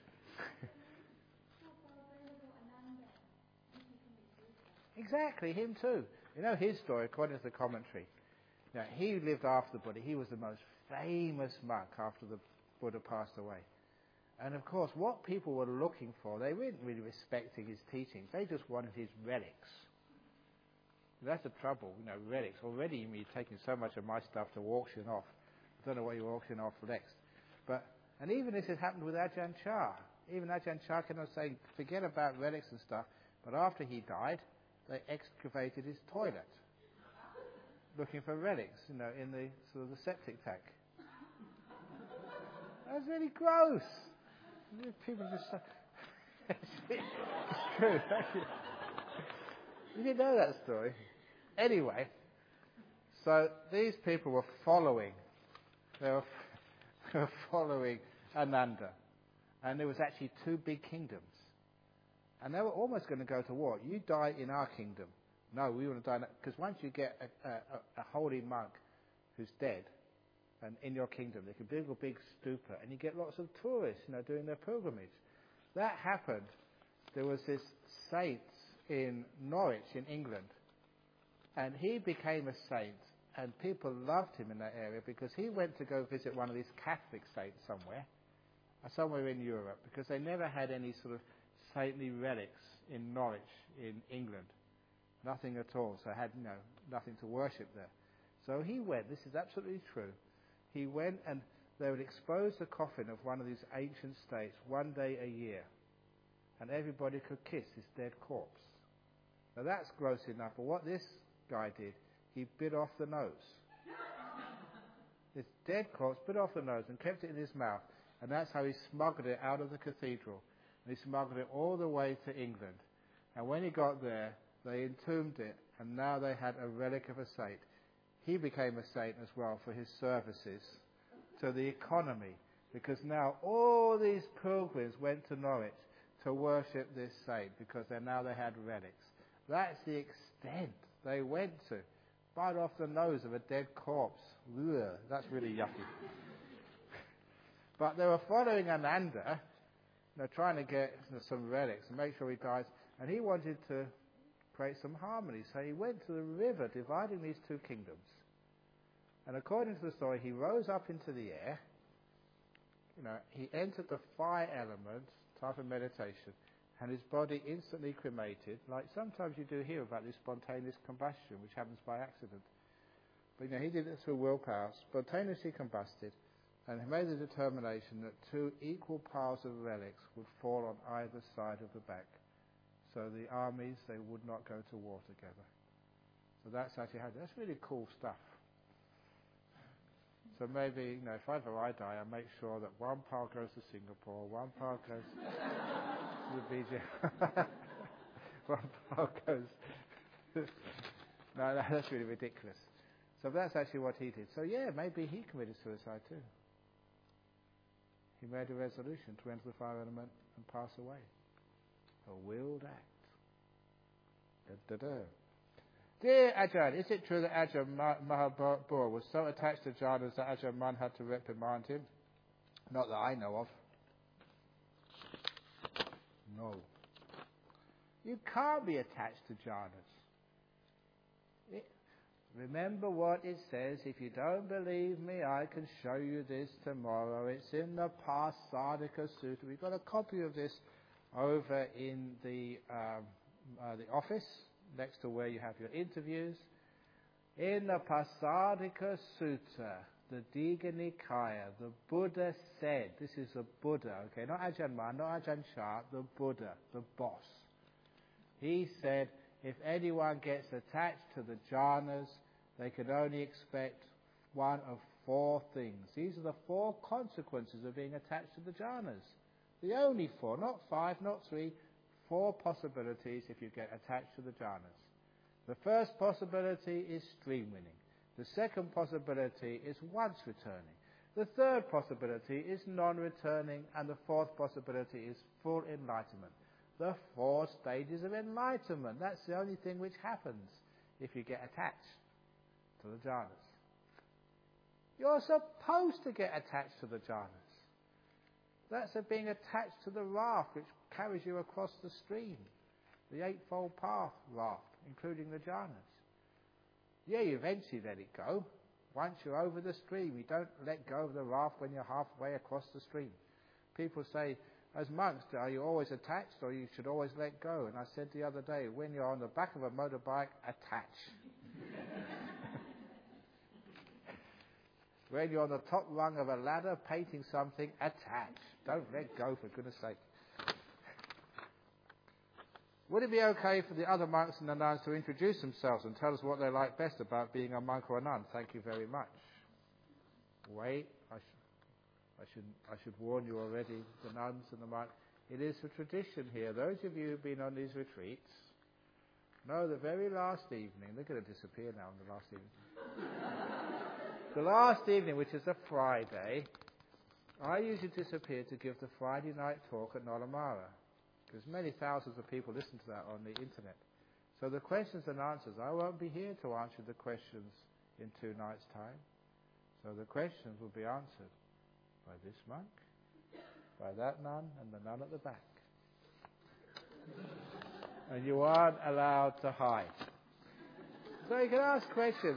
Exactly, him too. His story, according to the commentary. Now, he lived after the Buddha. He was the most famous monk after the Buddha passed away. And of course, what people were looking for, they weren't really respecting his teachings. They just wanted his relics. That's the trouble, relics. Already you're taking so much of my stuff to auction off. I don't know what you auction off next. And even this has happened with Ajahn Chah. Even Ajahn Chah came on saying, forget about relics and stuff. But after he died, they excavated his toilet, looking for relics, in the sort of the septic tank. That's really gross. People just... it's true. You didn't know that story. Anyway, so these people were following. They were following Ananda. And there was actually 2 big kingdoms. And they were almost going to go to war. You die in our kingdom. No, we want to die... Because once you get a holy monk who's dead, and in your kingdom, they can build a big stupa, and you get lots of tourists, doing their pilgrimage. That happened. There was this saint in Norwich, in England, and he became a saint, and people loved him in that area because he went to go visit one of these Catholic saints somewhere in Europe, because they never had any sort of saintly relics in Norwich, in England. Nothing at all. So had, nothing to worship there. So he went, this is absolutely true, he went and they would expose the coffin of one of these ancient states one day a year. And everybody could kiss his dead corpse. Now that's gross enough, but what this guy did, he bit off the nose. This dead corpse bit off the nose and kept it in his mouth, and that's how he smuggled it out of the cathedral. And he smuggled it all the way to England. And when he got there, they entombed it, and now they had a relic of a saint. He became a saint as well for his services to the economy, because now all these pilgrims went to Norwich to worship this saint, because they had relics. That's the extent they went to. Bite off the nose of a dead corpse. Ugh, that's really yucky. But they were following Ananda, trying to get some relics and make sure he dies, and he wanted to create some harmony. So he went to the river dividing these two kingdoms. And according to the story, he rose up into the air. He entered the fire element type of meditation, and his body instantly cremated, like sometimes you do hear about this spontaneous combustion, which happens by accident. But he did it through willpower, spontaneously combusted, and he made the determination that two equal piles of relics would fall on either side of the back. So the armies, they would not go to war together. So that's actually how. That's really cool stuff. So maybe, if ever I die, I make sure that one pile goes to Singapore, one pile goes to the BJ, one pile goes. No, that's really ridiculous. So that's actually what he did. So maybe he committed suicide too. He made a resolution to enter the fire element and pass away. A willed act. Da, da, da. Dear Ajahn, is it true that Ajahn Mahabur was so attached to jhanas that Ajahn Mun had to reprimand him? Not that I know of. No. You can't be attached to jhanas. Remember what it says. If you don't believe me, I can show you this tomorrow. It's in the Pasadika Sutta. We've got a copy of this over in the office, next to where you have your interviews. In the Pasadika Sutta, the Digha Nikaya, the Buddha said, this is the Buddha, okay, not Ajahn Mun, not Ajahn Chah, the Buddha, the boss. He said, if anyone gets attached to the jhanas, they can only expect one of four things. These are the four consequences of being attached to the jhanas. The only four, not five, not three, four possibilities if you get attached to the jhanas. The first possibility is stream winning. The second possibility is once returning. The third possibility is non-returning. And the fourth possibility is full enlightenment. The four stages of enlightenment. That's the only thing which happens if you get attached to the jhanas. You're supposed to get attached to the jhanas. That's being attached to the raft which carries you across the stream. The Eightfold Path raft, including the jhanas. You eventually let it go. Once you're over the stream, you don't let go of the raft when you're halfway across the stream. People say, as monks, are you always attached or you should always let go? And I said the other day, when you're on the back of a motorbike, attach. When you're on the top rung of a ladder painting something, attach. Don't let go, for goodness sake. Would it be okay for the other monks and the nuns to introduce themselves and tell us what they like best about being a monk or a nun? Thank you very much. Wait, I should warn you already, the nuns and the monks. It is a tradition here. Those of you who've been on these retreats know the very last evening, they're going to disappear now on the last evening. The last evening, which is a Friday, I usually disappear to give the Friday night talk at Nolamara, because many thousands of people listen to that on the internet. So the questions and answers, I won't be here to answer the questions in 2 nights' time. So the questions will be answered by this monk, by that nun, and the nun at the back. And you aren't allowed to hide. So you can ask questions.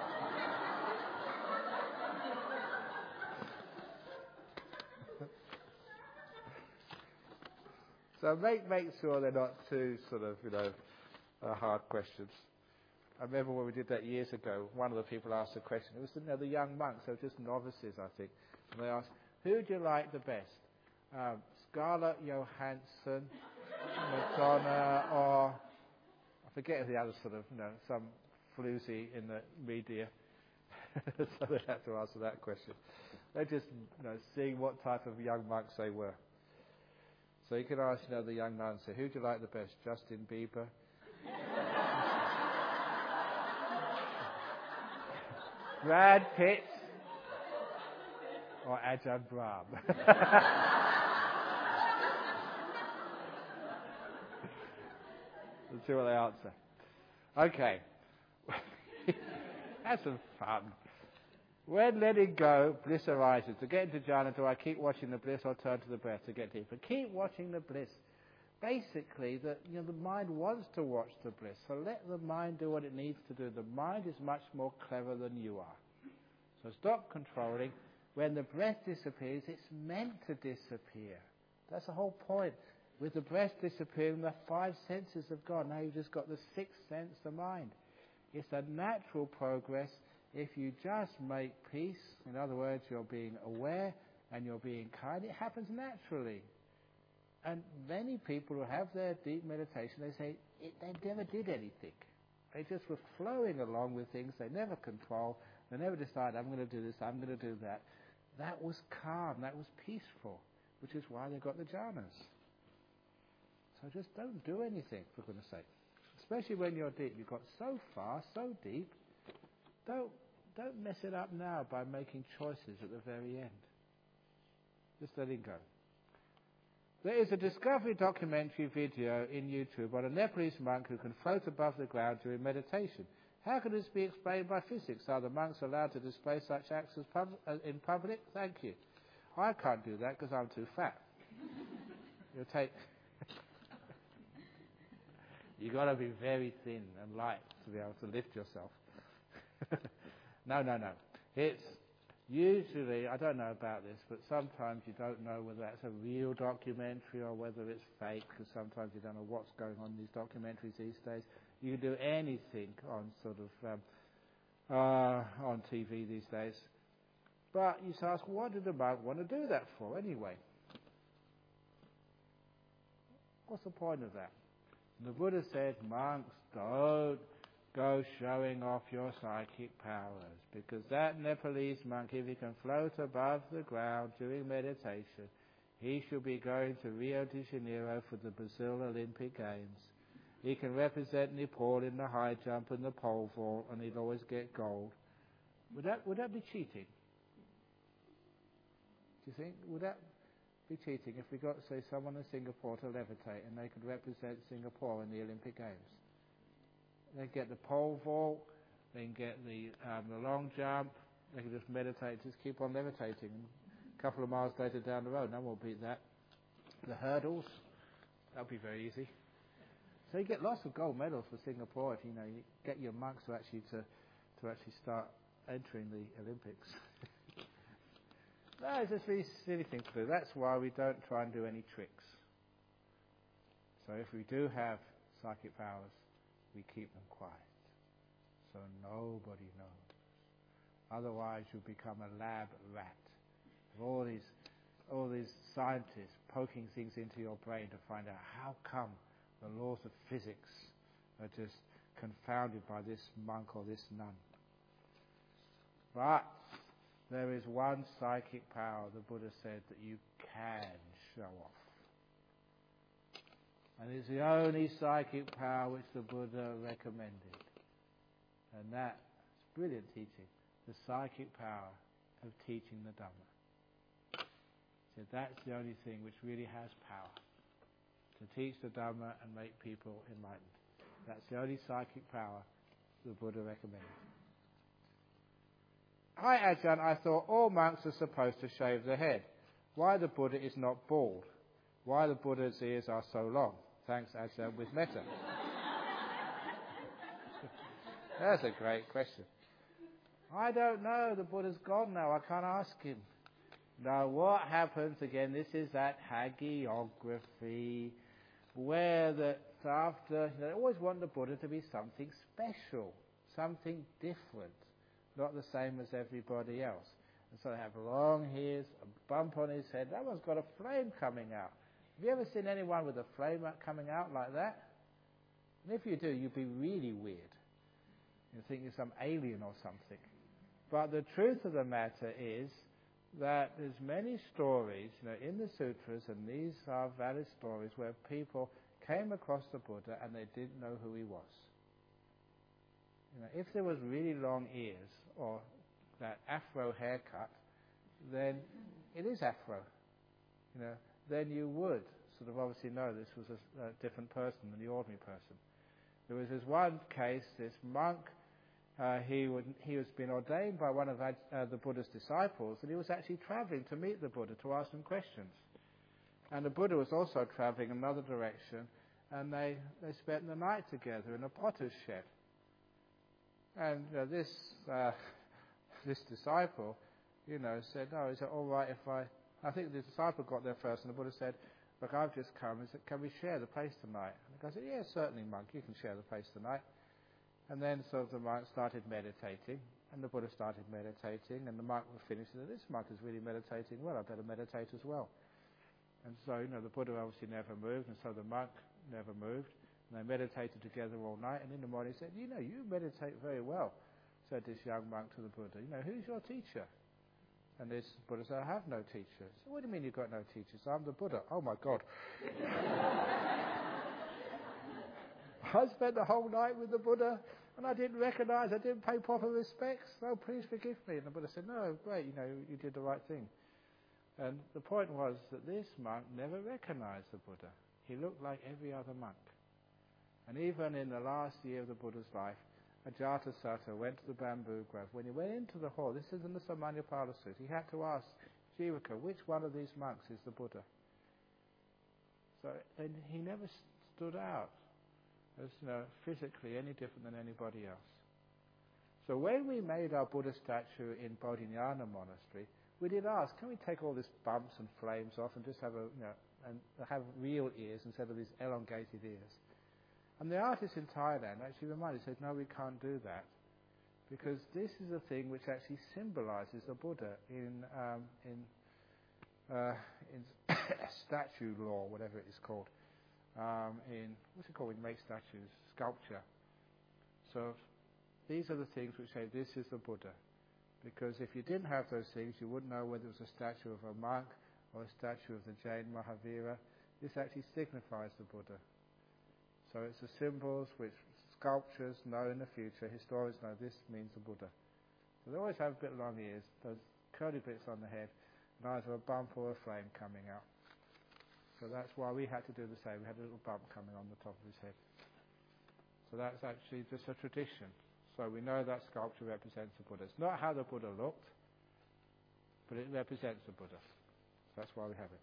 So make sure they're not too hard questions. I remember when we did that years ago, one of the people asked a question. It was the young monks, they were just novices, I think. And they asked, who do you like the best? Scarlett Johansson, Madonna, or I forget the other sort of, some floozy in the media. So they had to answer that question. They're just, seeing what type of young monks they were. So you can ask, the young nuns, say, who do you like the best, Justin Bieber? Brad Pitt? Or Ajahn Brahm? Let's see what they answer. Okay. Have some fun. When letting go, bliss arises. To get into jhana, do I keep watching the bliss or turn to the breath to get deeper? Keep watching the bliss. Basically, the mind wants to watch the bliss, so let the mind do what it needs to do. The mind is much more clever than you are. So stop controlling. When the breath disappears, it's meant to disappear. That's the whole point. With the breath disappearing, the 5 senses have gone. Now you've just got the 6th sense, the mind. It's a natural progress if you just make peace. In other words, you're being aware and you're being kind. It happens naturally. And many people who have their deep meditation, they say they never did anything. They just were flowing along with things. They never control. They never decide, I'm going to do this, I'm going to do that. That was calm. That was peaceful, which is why they got the jhanas. So just don't do anything, for goodness sake. Especially when you're deep. You've got so far, so deep. Don't mess it up now by making choices at the very end. Just letting go. There is a Discovery documentary video in YouTube on a Nepalese monk who can float above the ground during meditation. How can this be explained by physics? Are the monks allowed to display such acts in public? Thank you. I can't do that because I'm too fat. You've got to be very thin and light to be able to lift yourself. No. It's usually, I don't know about this, but sometimes you don't know whether that's a real documentary or whether it's fake, because sometimes you don't know what's going on in these documentaries these days. You can do anything on on TV these days. But you ask, what did the monk want to do that for anyway? What's the point of that? The Buddha said, monks, don't go showing off your psychic powers, because that Nepalese monk, if he can float above the ground during meditation, he should be going to Rio de Janeiro for the Brazil Olympic Games. He can represent Nepal in the high jump and the pole vault, and he'd always get gold. Would that be cheating? Do you think? Would that be cheating if we got, say, someone in Singapore to levitate and they could represent Singapore in the Olympic Games? They get the pole vault, they can get the long jump, they can just meditate, just keep on levitating. And a couple of miles later down the road, no one will beat that. The hurdles, that'll be very easy. So you get lots of gold medals for Singapore if you get your monks to actually start entering the Olympics. No, it's just really silly thing to do. That's why we don't try and do any tricks. So if we do have psychic powers, we keep them quiet, so nobody knows. Otherwise, you'll become a lab rat. All these scientists poking things into your brain to find out how come the laws of physics are just confounded by this monk or this nun. But there is one psychic power, the Buddha said, that you can show off. And it's the only psychic power which the Buddha recommended. And that's brilliant teaching. The psychic power of teaching the Dhamma. So that's the only thing which really has power. To teach the Dhamma and make people enlightened. That's the only psychic power the Buddha recommended. Hi Ajahn, I thought all monks are supposed to shave their head. Why the Buddha is not bald? Why the Buddha's ears are so long? Thanks Ajahn with metta. That's a great question. I don't know, the Buddha's gone now, I can't ask him. Now what happens again, this is that hagiography, where they always want the Buddha to be something special, something different, not the same as everybody else. And so they have long hairs, a bump on his head, that one's got a flame coming out. Have you ever seen anyone with a flame coming out like that? And if you do, you'd be really weird. You think you're some alien or something. But the truth of the matter is that there's many stories, in the sutras, and these are valid stories, where people came across the Buddha and they didn't know who he was. If there was really long ears or that afro haircut, then it is afro. Then you would sort of obviously know this was a different person than the ordinary person. There was this one case, this monk, he was being ordained by one of the Buddha's disciples, and he was actually travelling to meet the Buddha to ask him questions. And the Buddha was also travelling in another direction, and they spent the night together in a potter's shed. And this disciple, said, "No, is it all right if I think the disciple got there first, and the Buddha said, 'Look, I've just come. He said, "Can we share the place tonight?" And the guy said, "Yeah, certainly, monk, you can share the place tonight." And then so the monk started meditating, and the Buddha started meditating, and the monk was finished and said, "This monk is really meditating well, I better meditate as well." And so, the Buddha obviously never moved, and so the monk never moved. And they meditated together all night, and in the morning he said, "You meditate very well," said this young monk to the Buddha. "Who's your teacher?" And this Buddha said, "I have no teacher." So, "What do you mean you've got no teacher?" So, "I'm the Buddha." "Oh my God." "I spent the whole night with the Buddha, and I didn't recognize, I didn't pay proper respects. Oh, please forgive me." And the Buddha said, "No, great, you did the right thing." And the point was that this monk never recognized the Buddha. He looked like every other monk. And even in the last year of the Buddha's life, Ajatasattu went to the bamboo grove. When he went into the hall, this is in the Samanyapala Sutta, he had to ask Jivaka, which one of these monks is the Buddha? So, and he never stood out as physically any different than anybody else. So when we made our Buddha statue in Bodhinyana Monastery, we did ask, can we take all these bumps and flames off and just have and have real ears instead of these elongated ears? And the artist in Thailand actually reminded, said, "No, we can't do that, because this is a thing which actually symbolises the Buddha in statue law, whatever it is called. What's it called when you make statues? Sculpture. So these are the things which say this is the Buddha. Because if you didn't have those things, you wouldn't know whether it was a statue of a monk or a statue of the Jain Mahavira. This actually signifies the Buddha. So it's the symbols which sculptures know in the future, historians know this means the Buddha. So they always have a bit long ears, those curly bits on the head, and either a bump or a flame coming out. So that's why we had to do the same. We had a little bump coming on the top of his head. So that's actually just a tradition. So we know that sculpture represents the Buddha. It's not how the Buddha looked, but it represents the Buddha. So that's why we have it.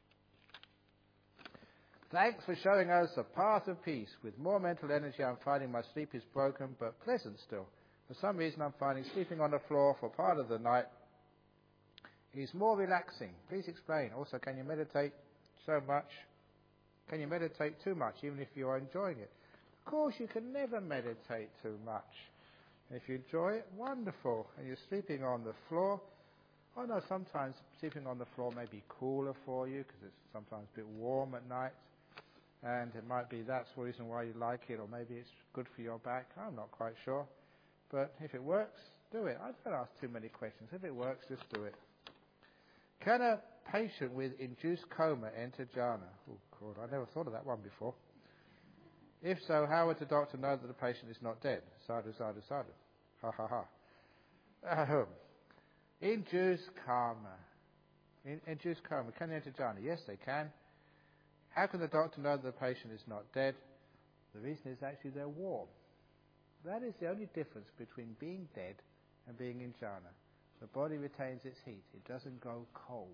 Thanks for showing us a path of peace. With more mental energy, I'm finding my sleep is broken but pleasant still. For some reason, I'm finding sleeping on the floor for part of the night is more relaxing. Please explain. Also, can you meditate so much? Can you meditate too much, even if you are enjoying it? Of course, you can never meditate too much. If you enjoy it, wonderful. And you're sleeping on the floor. Oh no, sometimes sleeping on the floor may be cooler for you because it's sometimes a bit warm at night. And it might be that's the reason why you like it, or maybe it's good for your back. I'm not quite sure. But if it works, do it. I don't ask too many questions. If it works, just do it. Can a patient with induced coma enter jhana? Oh, God, I never thought of that one before. If so, how would the doctor know that the patient is not dead? Sadhu, sadhu, sadhu. Ha, ha, ha. Induced coma. Induced coma. Can they enter jhana? Yes, they can. How can the doctor know that the patient is not dead? The reason is actually they're warm. That is the only difference between being dead and being in jhana. The body retains its heat. It doesn't go cold.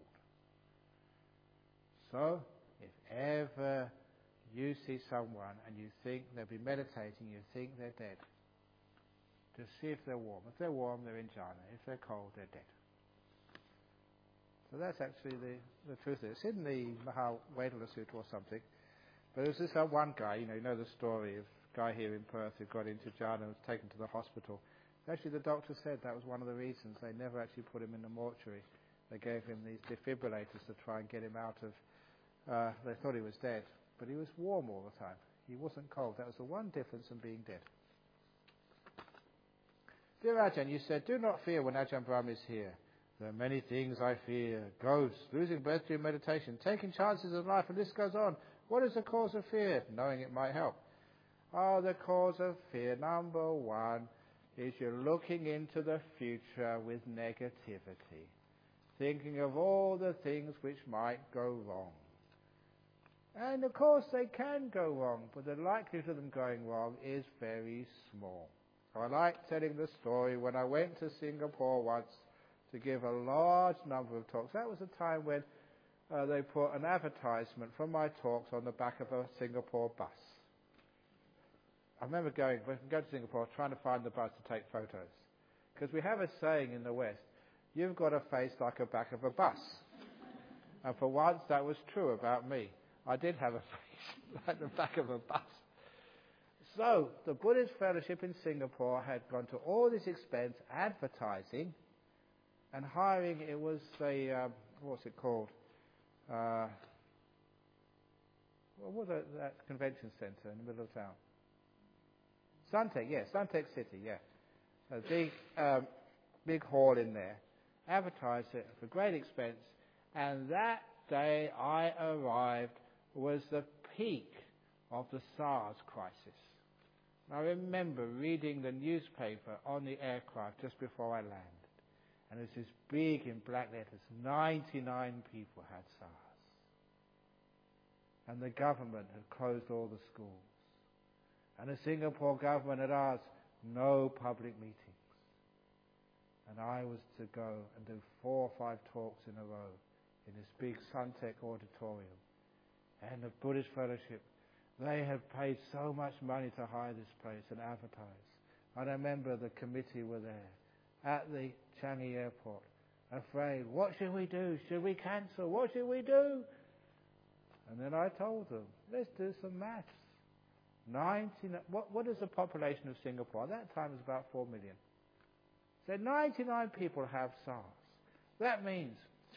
So, if ever you see someone and you think they'll be meditating, you think they're dead, just see if they're warm. If they're warm, they're in jhana. If they're cold, they're dead. So that's actually the truth. It's in the Mahavedala Sutta or something. But there was this one guy, you know the story of a guy here in Perth who got into jhana and was taken to the hospital. Actually, the doctor said that was one of the reasons they never actually put him in the mortuary. They gave him these defibrillators to try and get him out of... they thought he was dead, but he was warm all the time. He wasn't cold. That was the one difference in being dead. Dear Ajahn, you said, do not fear when Ajahn Brahm is here. There are many things I fear. Ghosts, losing breath during meditation, taking chances in life, and this goes on. What is the cause of fear? Knowing it might help. Oh, the cause of fear, number one, is you're looking into the future with negativity, thinking of all the things which might go wrong. And of course they can go wrong, but the likelihood of them going wrong is very small. So I like telling the story when I went to Singapore once to give a large number of talks. That was a time when they put an advertisement for my talks on the back of a Singapore bus. I remember going to Singapore trying to find the bus to take photos. Because we have a saying in the West, you've got a face like the back of a bus. And for once that was true about me. I did have a face like the back of a bus. So the Buddhist Fellowship in Singapore had gone to all this expense advertising and hiring, it was a, what's it called? What was that convention centre in the middle of town? Suntec, yes, Suntec City, yeah. A big hall in there. Advertised it for great expense. And that day I arrived was the peak of the SARS crisis. I remember reading the newspaper on the aircraft just before I landed. And it was this big in black letters, 99 people had SARS. And the government had closed all the schools. And the Singapore government had asked, no public meetings. And I was to go and do 4 or 5 talks in a row in this big Suntec auditorium. And the Buddhist Fellowship, they had paid so much money to hire this place and advertise. I remember the committee were there at the Changi airport, afraid, what should we do? Should we cancel? What should we do? And then I told them, let's do some maths. What is the population of Singapore? At that time it was about 4 million. So 99 people have SARS. That means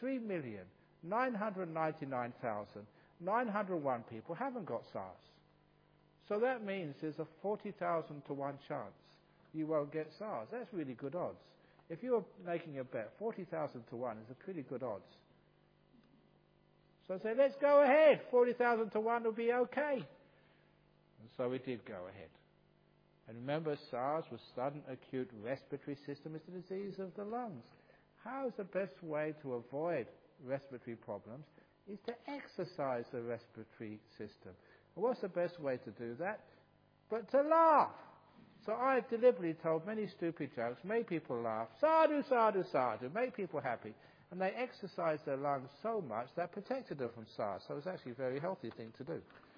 3,999,901 people haven't got SARS. So that means there's a 40,000 to 1 chance you won't get SARS. That's really good odds. If you were making a bet, 40,000 to 1 is a pretty good odds. So I said, let's go ahead. 40,000 to 1 will be okay. And so we did go ahead. And remember, SARS was sudden acute respiratory system. It's a disease of the lungs. How is the best way to avoid respiratory problems? Is to exercise the respiratory system. And what's the best way to do that? But to laugh. So I deliberately told many stupid jokes, made people laugh, sadhu, sadhu, sadhu, make people happy. And they exercised their lungs so much that protected them from SARS. So it was actually a very healthy thing to do.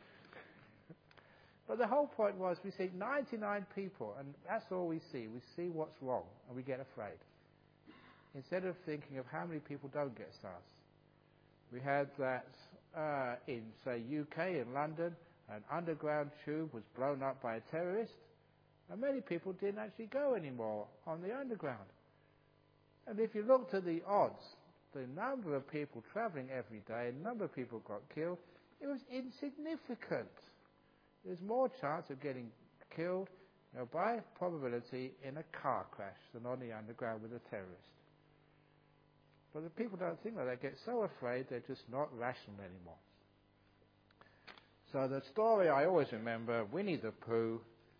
But the whole point was we see 99 people, and that's all we see. We see what's wrong, and we get afraid. Instead of thinking of how many people don't get SARS. We had that in, say, UK, in London, an underground tube was blown up by a terrorist, and many people didn't actually go anymore on the underground. And if you looked at the odds, the number of people travelling every day, the number of people got killed, it was insignificant. There's more chance of getting killed by probability in a car crash than on the underground with a terrorist. But the people don't think that. They get so afraid they're just not rational anymore. So the story I always remember, Winnie the Pooh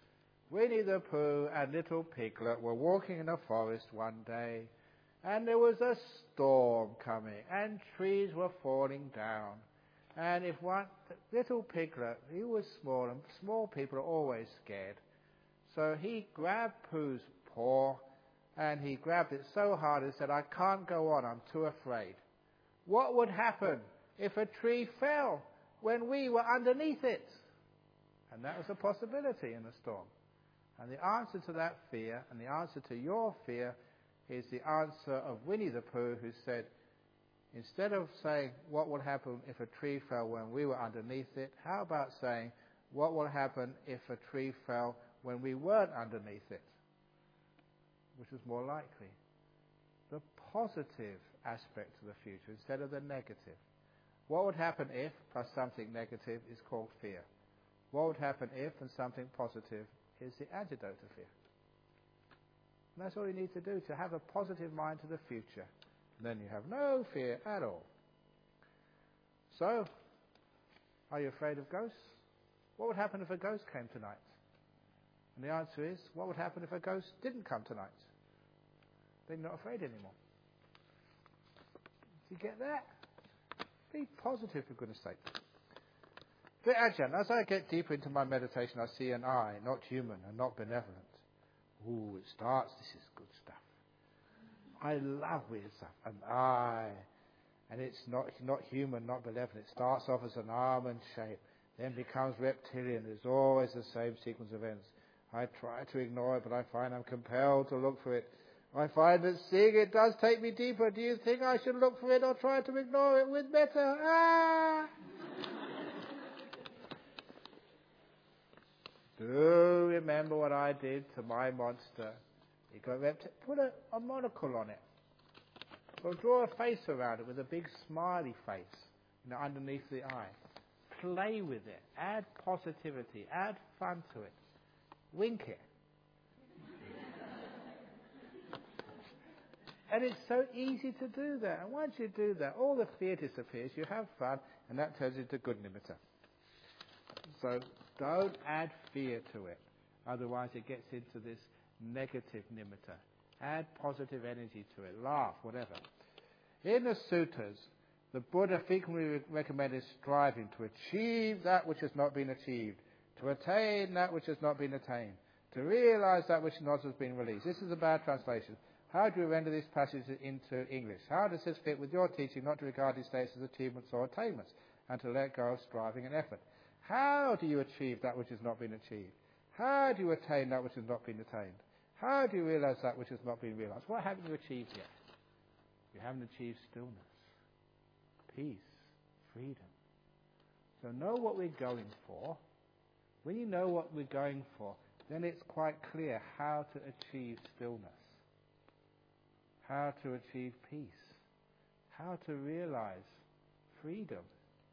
and Little Piglet were walking in a forest one day, and there was a storm coming, and trees were falling down. And if Little Piglet, he was small, and small people are always scared. So he grabbed Pooh's paw, and he grabbed it so hard and said, I can't go on, I'm too afraid. What would happen if a tree fell when we were underneath it? And that was a possibility in the storm. And the answer to that fear, and the answer to your fear, is the answer of Winnie the Pooh, who said, instead of saying, what will happen if a tree fell when we were underneath it, how about saying, what will happen if a tree fell when we weren't underneath it? Which is more likely. The positive aspect of the future instead of the negative. What would happen if, plus something negative, is called fear. What would happen if, and something positive is the antidote to fear. And that's all you need to do, to have a positive mind to the future. And then you have no fear at all. So, are you afraid of ghosts? What would happen if a ghost came tonight? And the answer is, what would happen if a ghost didn't come tonight? Then you're not afraid anymore. Do you get that? Be positive, for goodness sake. Dear Ajahn, as I get deeper into my meditation, I see an I, not human and not benevolent. Ooh, it starts, this is good stuff. I love weird stuff. An I, and it's not human, not benevolent. It starts off as an almond shape, then becomes reptilian. There's always the same sequence of events. I try to ignore it, but I find I'm compelled to look for it. I find that seeing it does take me deeper. Do you think I should look for it or try to ignore it with better? Ah! Do remember what I did to my monster. You got put a monocle on it. Or draw a face around it with a big smiley face, underneath the eye. Play with it. Add positivity. Add fun to it. Wink it. And it's so easy to do that. And once you do that, all the fear disappears. You have fun, and that turns into good nimitta. So don't add fear to it. Otherwise it gets into this negative nimitta. Add positive energy to it. Laugh, whatever. In the suttas, the Buddha frequently recommended striving to achieve that which has not been achieved, to attain that which has not been attained, to realize that which not has been released. This is a bad translation. How do you render this passage into English? How does this fit with your teaching not to regard these states as achievements or attainments, and to let go of striving and effort? How do you achieve that which has not been achieved? How do you attain that which has not been attained? How do you realize that which has not been realized? What haven't you achieved yet? You haven't achieved stillness, peace, freedom. So know what we're going for. When you know what we're going for, then it's quite clear how to achieve stillness, how to achieve peace, how to realize freedom.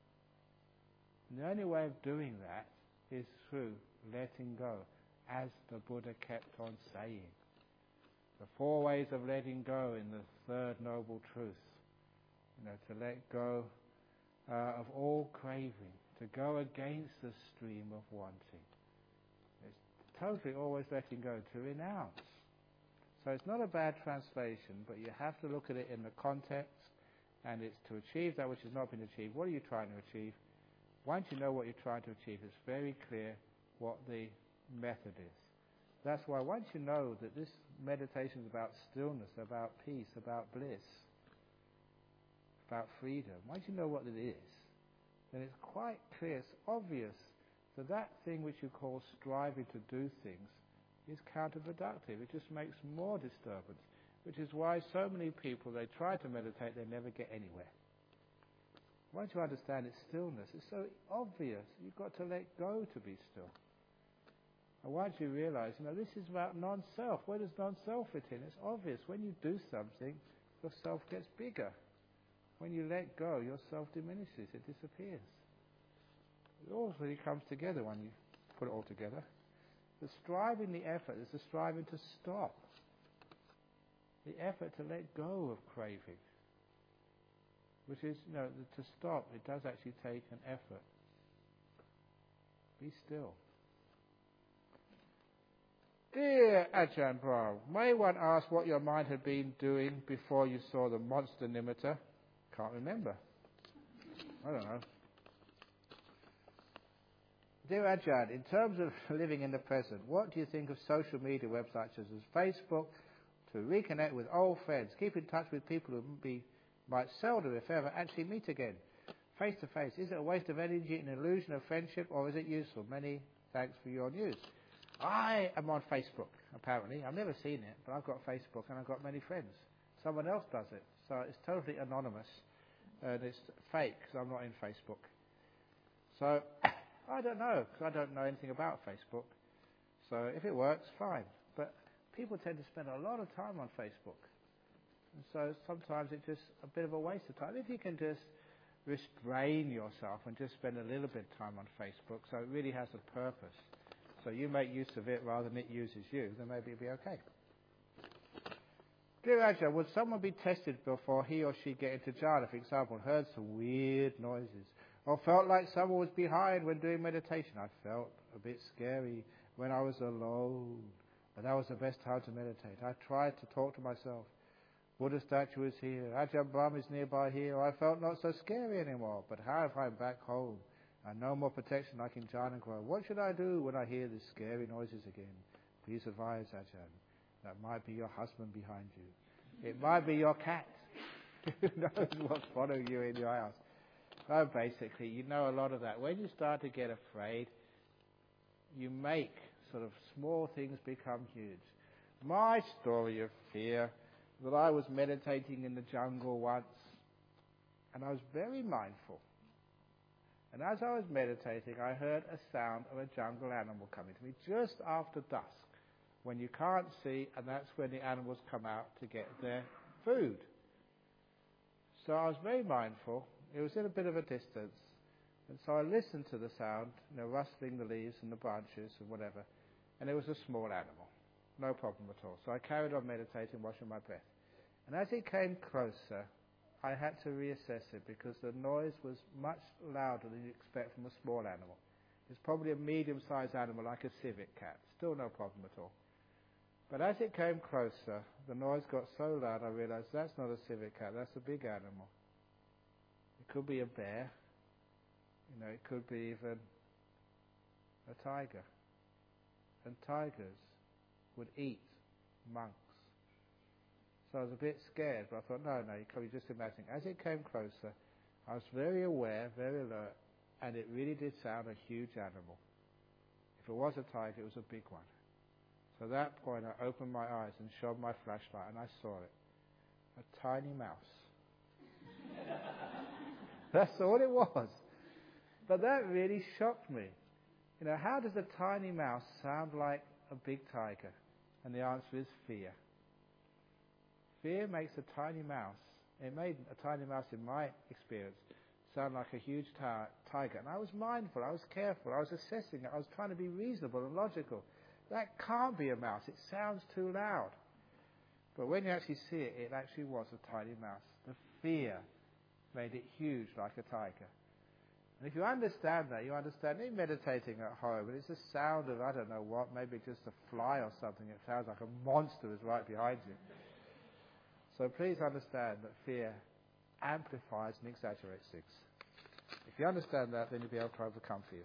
And the only way of doing that is through letting go, as the Buddha kept on saying. The 4 ways of letting go in the third noble truth. To let go of all craving, to go against the stream of wanting. It's totally always letting go, to renounce. So it's not a bad translation, but you have to look at it in the context, and it's to achieve that which has not been achieved. What are you trying to achieve? Once you know what you're trying to achieve, it's very clear what the method is. That's why once you know that this meditation is about stillness, about peace, about bliss, about freedom, once you know what it is, then it's quite clear, it's obvious that that thing which you call striving to do things is counterproductive. It just makes more disturbance, which is why so many people, they try to meditate, they never get anywhere. Once you understand its stillness, it's so obvious. You've got to let go to be still. And once you realize, this is about non-self. Where does non-self fit in? It's obvious. When you do something, your self gets bigger. When you let go, your self diminishes. It disappears. It all really comes together when you put it all together. The striving, the effort, is the striving to stop. The effort to let go of craving. Which is, to stop, it does actually take an effort. Be still. Dear Ajahn Brahm, may one ask what your mind had been doing before you saw the monster nimitta? Can't remember. I don't know. Dear Ajahn, in terms of living in the present, what do you think of social media websites such as Facebook to reconnect with old friends, keep in touch with people who might seldom, if ever, actually meet again, face to face? Is it a waste of energy, an illusion of friendship, or is it useful? Many thanks for your news. I am on Facebook, apparently. I've never seen it, but I've got Facebook and I've got many friends. Someone else does it, so it's totally anonymous and it's fake because I'm not in Facebook. So I don't know, because I don't know anything about Facebook. So if it works, fine. But people tend to spend a lot of time on Facebook. And so sometimes it's just a bit of a waste of time. If you can just restrain yourself and just spend a little bit of time on Facebook, so it really has a purpose. So you make use of it rather than it uses you, then maybe it'll be okay. Dear Ajahn, would someone be tested before he or she get into jhana, for example, heard some weird noises, or felt like someone was behind when doing meditation? I felt a bit scary when I was alone, but that was the best time to meditate. I tried to talk to myself. Buddha statue is here. Ajahn Brahm is nearby here. I felt not so scary anymore, but how if I'm back home and no more protection like in jhana grow? What should I do when I hear these scary noises again? Please advise, Ajahn. That might be your husband behind you. It might be your cat. Who knows what's following you in your house? So basically, you know a lot of that. When you start to get afraid, you make sort of small things become huge. My story of fear, that I was meditating in the jungle once, and I was very mindful. And as I was meditating, I heard a sound of a jungle animal coming to me just after dusk, when you can't see, and that's when the animals come out to get their food. So I was very mindful. It was in a bit of a distance. And so I listened to the sound, rustling the leaves and the branches and whatever. And it was a small animal. No problem at all. So I carried on meditating, washing my breath. And as it came closer, I had to reassess it because the noise was much louder than you'd expect from a small animal. It's probably a medium-sized animal like a civet cat. Still no problem at all. But as it came closer, the noise got so loud I realized that's not a civet cat, that's a big animal. It could be a bear. It could be even a tiger. And tigers would eat monks. So I was a bit scared, but I thought, no, you can just imagine. As it came closer, I was very aware, very alert, and it really did sound a huge animal. If it was a tiger, it was a big one. So at that point, I opened my eyes and shone my flashlight, and I saw it. A tiny mouse. That's all it was. But that really shocked me. How does a tiny mouse sound like a big tiger? And the answer is fear. Fear makes a tiny mouse, it made a tiny mouse in my experience, sound like a huge tiger. And I was mindful, I was careful, I was assessing it, I was trying to be reasonable and logical. That can't be a mouse, it sounds too loud. But when you actually see it, it actually was a tiny mouse. The fear made it huge like a tiger. And if you understand that, you understand in meditating at home, and it's the sound of, I don't know what, maybe just a fly or something, it sounds like a monster is right behind you. So please understand that fear amplifies and exaggerates things. If you understand that, then you'll be able to overcome fears.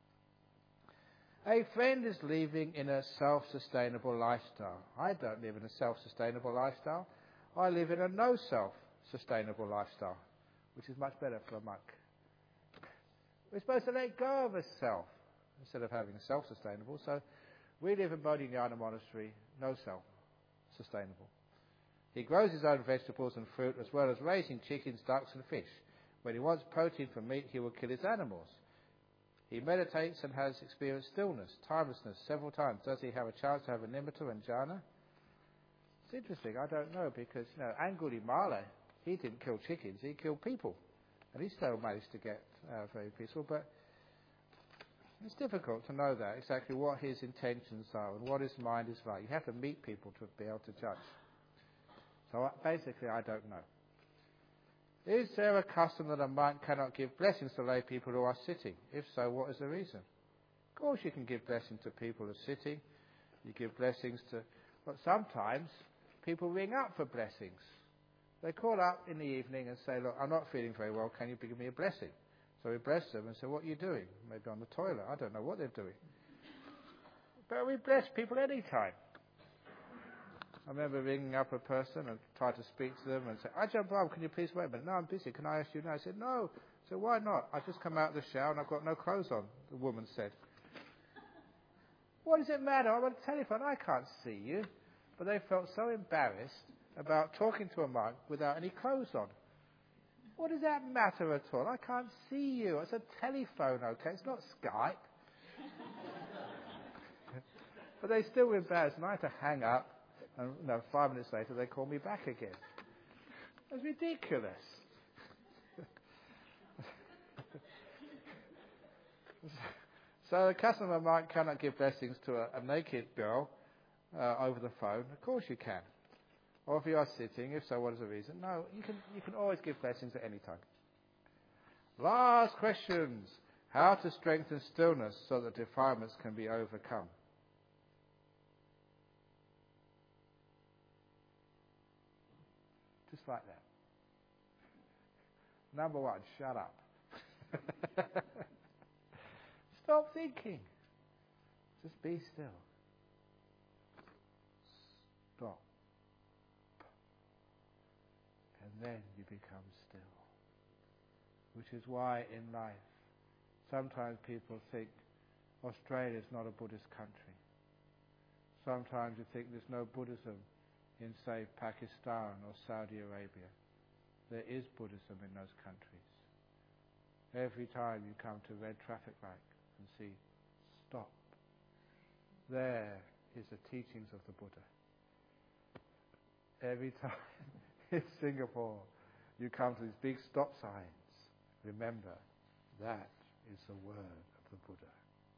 A friend is living in a self-sustainable lifestyle. I don't live in a self-sustainable lifestyle. I live in a no self-sustainable lifestyle, which is much better for a monk. We're supposed to let go of a self instead of having a self-sustainable. So we live in Bodhinyana Monastery, no self-sustainable. He grows his own vegetables and fruit as well as raising chickens, ducks and fish. When he wants protein from meat, he will kill his animals. He meditates and has experienced stillness, timelessness several times. Does he have a chance to have a nimitta and jhana? It's interesting, I don't know, because, Angulimala, he didn't kill chickens, he killed people. And he still managed to get very peaceful, but it's difficult to know that, exactly what his intentions are and what his mind is like. You have to meet people to be able to judge. So basically, I don't know. Is there a custom that a monk cannot give blessings to lay people who are sitting? If so, what is the reason? Of course you can give blessings to people who are sitting. You give blessings to... But sometimes people ring up for blessings. They call up in the evening and say, look, I'm not feeling very well, can you give me a blessing? So we bless them and say, what are you doing? Maybe on the toilet, I don't know what they're doing. But we bless people any time. I remember ringing up a person and tried to speak to them and say, Ajahn Brahm, can you please wait a minute? No, I'm busy, can I ask you now? I said, no. So why not? I just come out of the shower and I've got no clothes on, the woman said. What does it matter? I'm on the telephone, I can't see you. But they felt so embarrassed about talking to a monk without any clothes on. What does that matter at all? I can't see you. It's a telephone, okay? It's not Skype. But they still were embarrassed, and I had to hang up. And 5 minutes later, they called me back again. It was ridiculous. So the customer cannot give blessings to a naked girl over the phone. Of course you can. Or if you are sitting, if so, what is the reason? No, you can always give blessings at any time. Last questions. How to strengthen stillness so that defilements can be overcome? Just like that. Number one, shut up. Stop thinking. Just be still. Stop. And then you become still. Which is why in life, sometimes people think Australia is not a Buddhist country. Sometimes you think there's no Buddhism in, say, Pakistan or Saudi Arabia. There is Buddhism in those countries. Every time you come to red traffic light and see, stop. There is the teachings of the Buddha. Every time in Singapore you come to these big stop signs, remember, that is the word of the Buddha.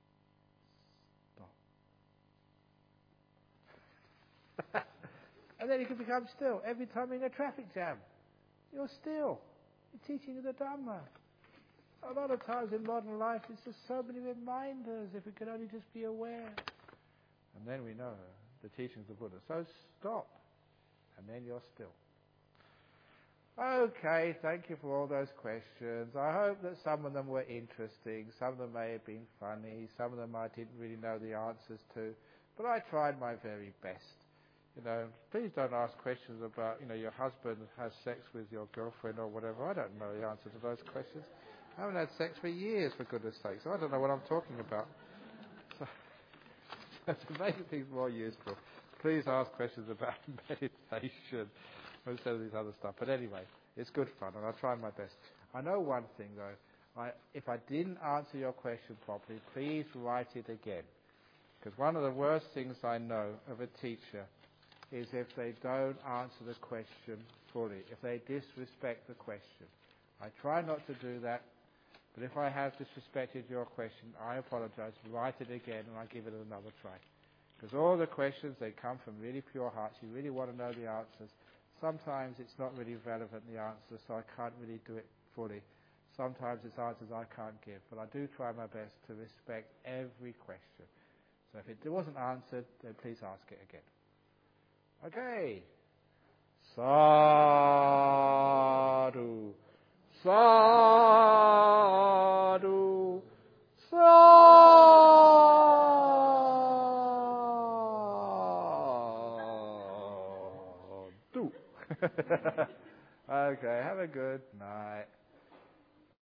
Stop. And then you can become still. Every time you're in a traffic jam, you're still. You're teaching the Dhamma. A lot of times in modern life, it's just so many reminders, if we could only just be aware. And then we know the teachings of Buddha. So stop. And then you're still. Okay, thank you for all those questions. I hope that some of them were interesting. Some of them may have been funny. Some of them I didn't really know the answers to. But I tried my very best. Please don't ask questions about, your husband has sex with your girlfriend or whatever. I don't know the answer to those questions. I haven't had sex for years, for goodness sake, so I don't know what I'm talking about. So, to make things more useful, please ask questions about meditation instead of this other stuff. But anyway, it's good fun, and I'll try my best. I know one thing, though. If I didn't answer your question properly, please write it again. Because one of the worst things I know of a teacher is if they don't answer the question fully, if they disrespect the question. I try not to do that, but if I have disrespected your question, I apologize. Write it again and I'll give it another try. Because all the questions, they come from really pure hearts. You really want to know the answers. Sometimes it's not really relevant, the answer, so I can't really do it fully. Sometimes it's answers I can't give, but I do try my best to respect every question. So if it wasn't answered, then please ask it again. Okay. Sadhu. Sadhu. Sadhu. Okay, have a good night.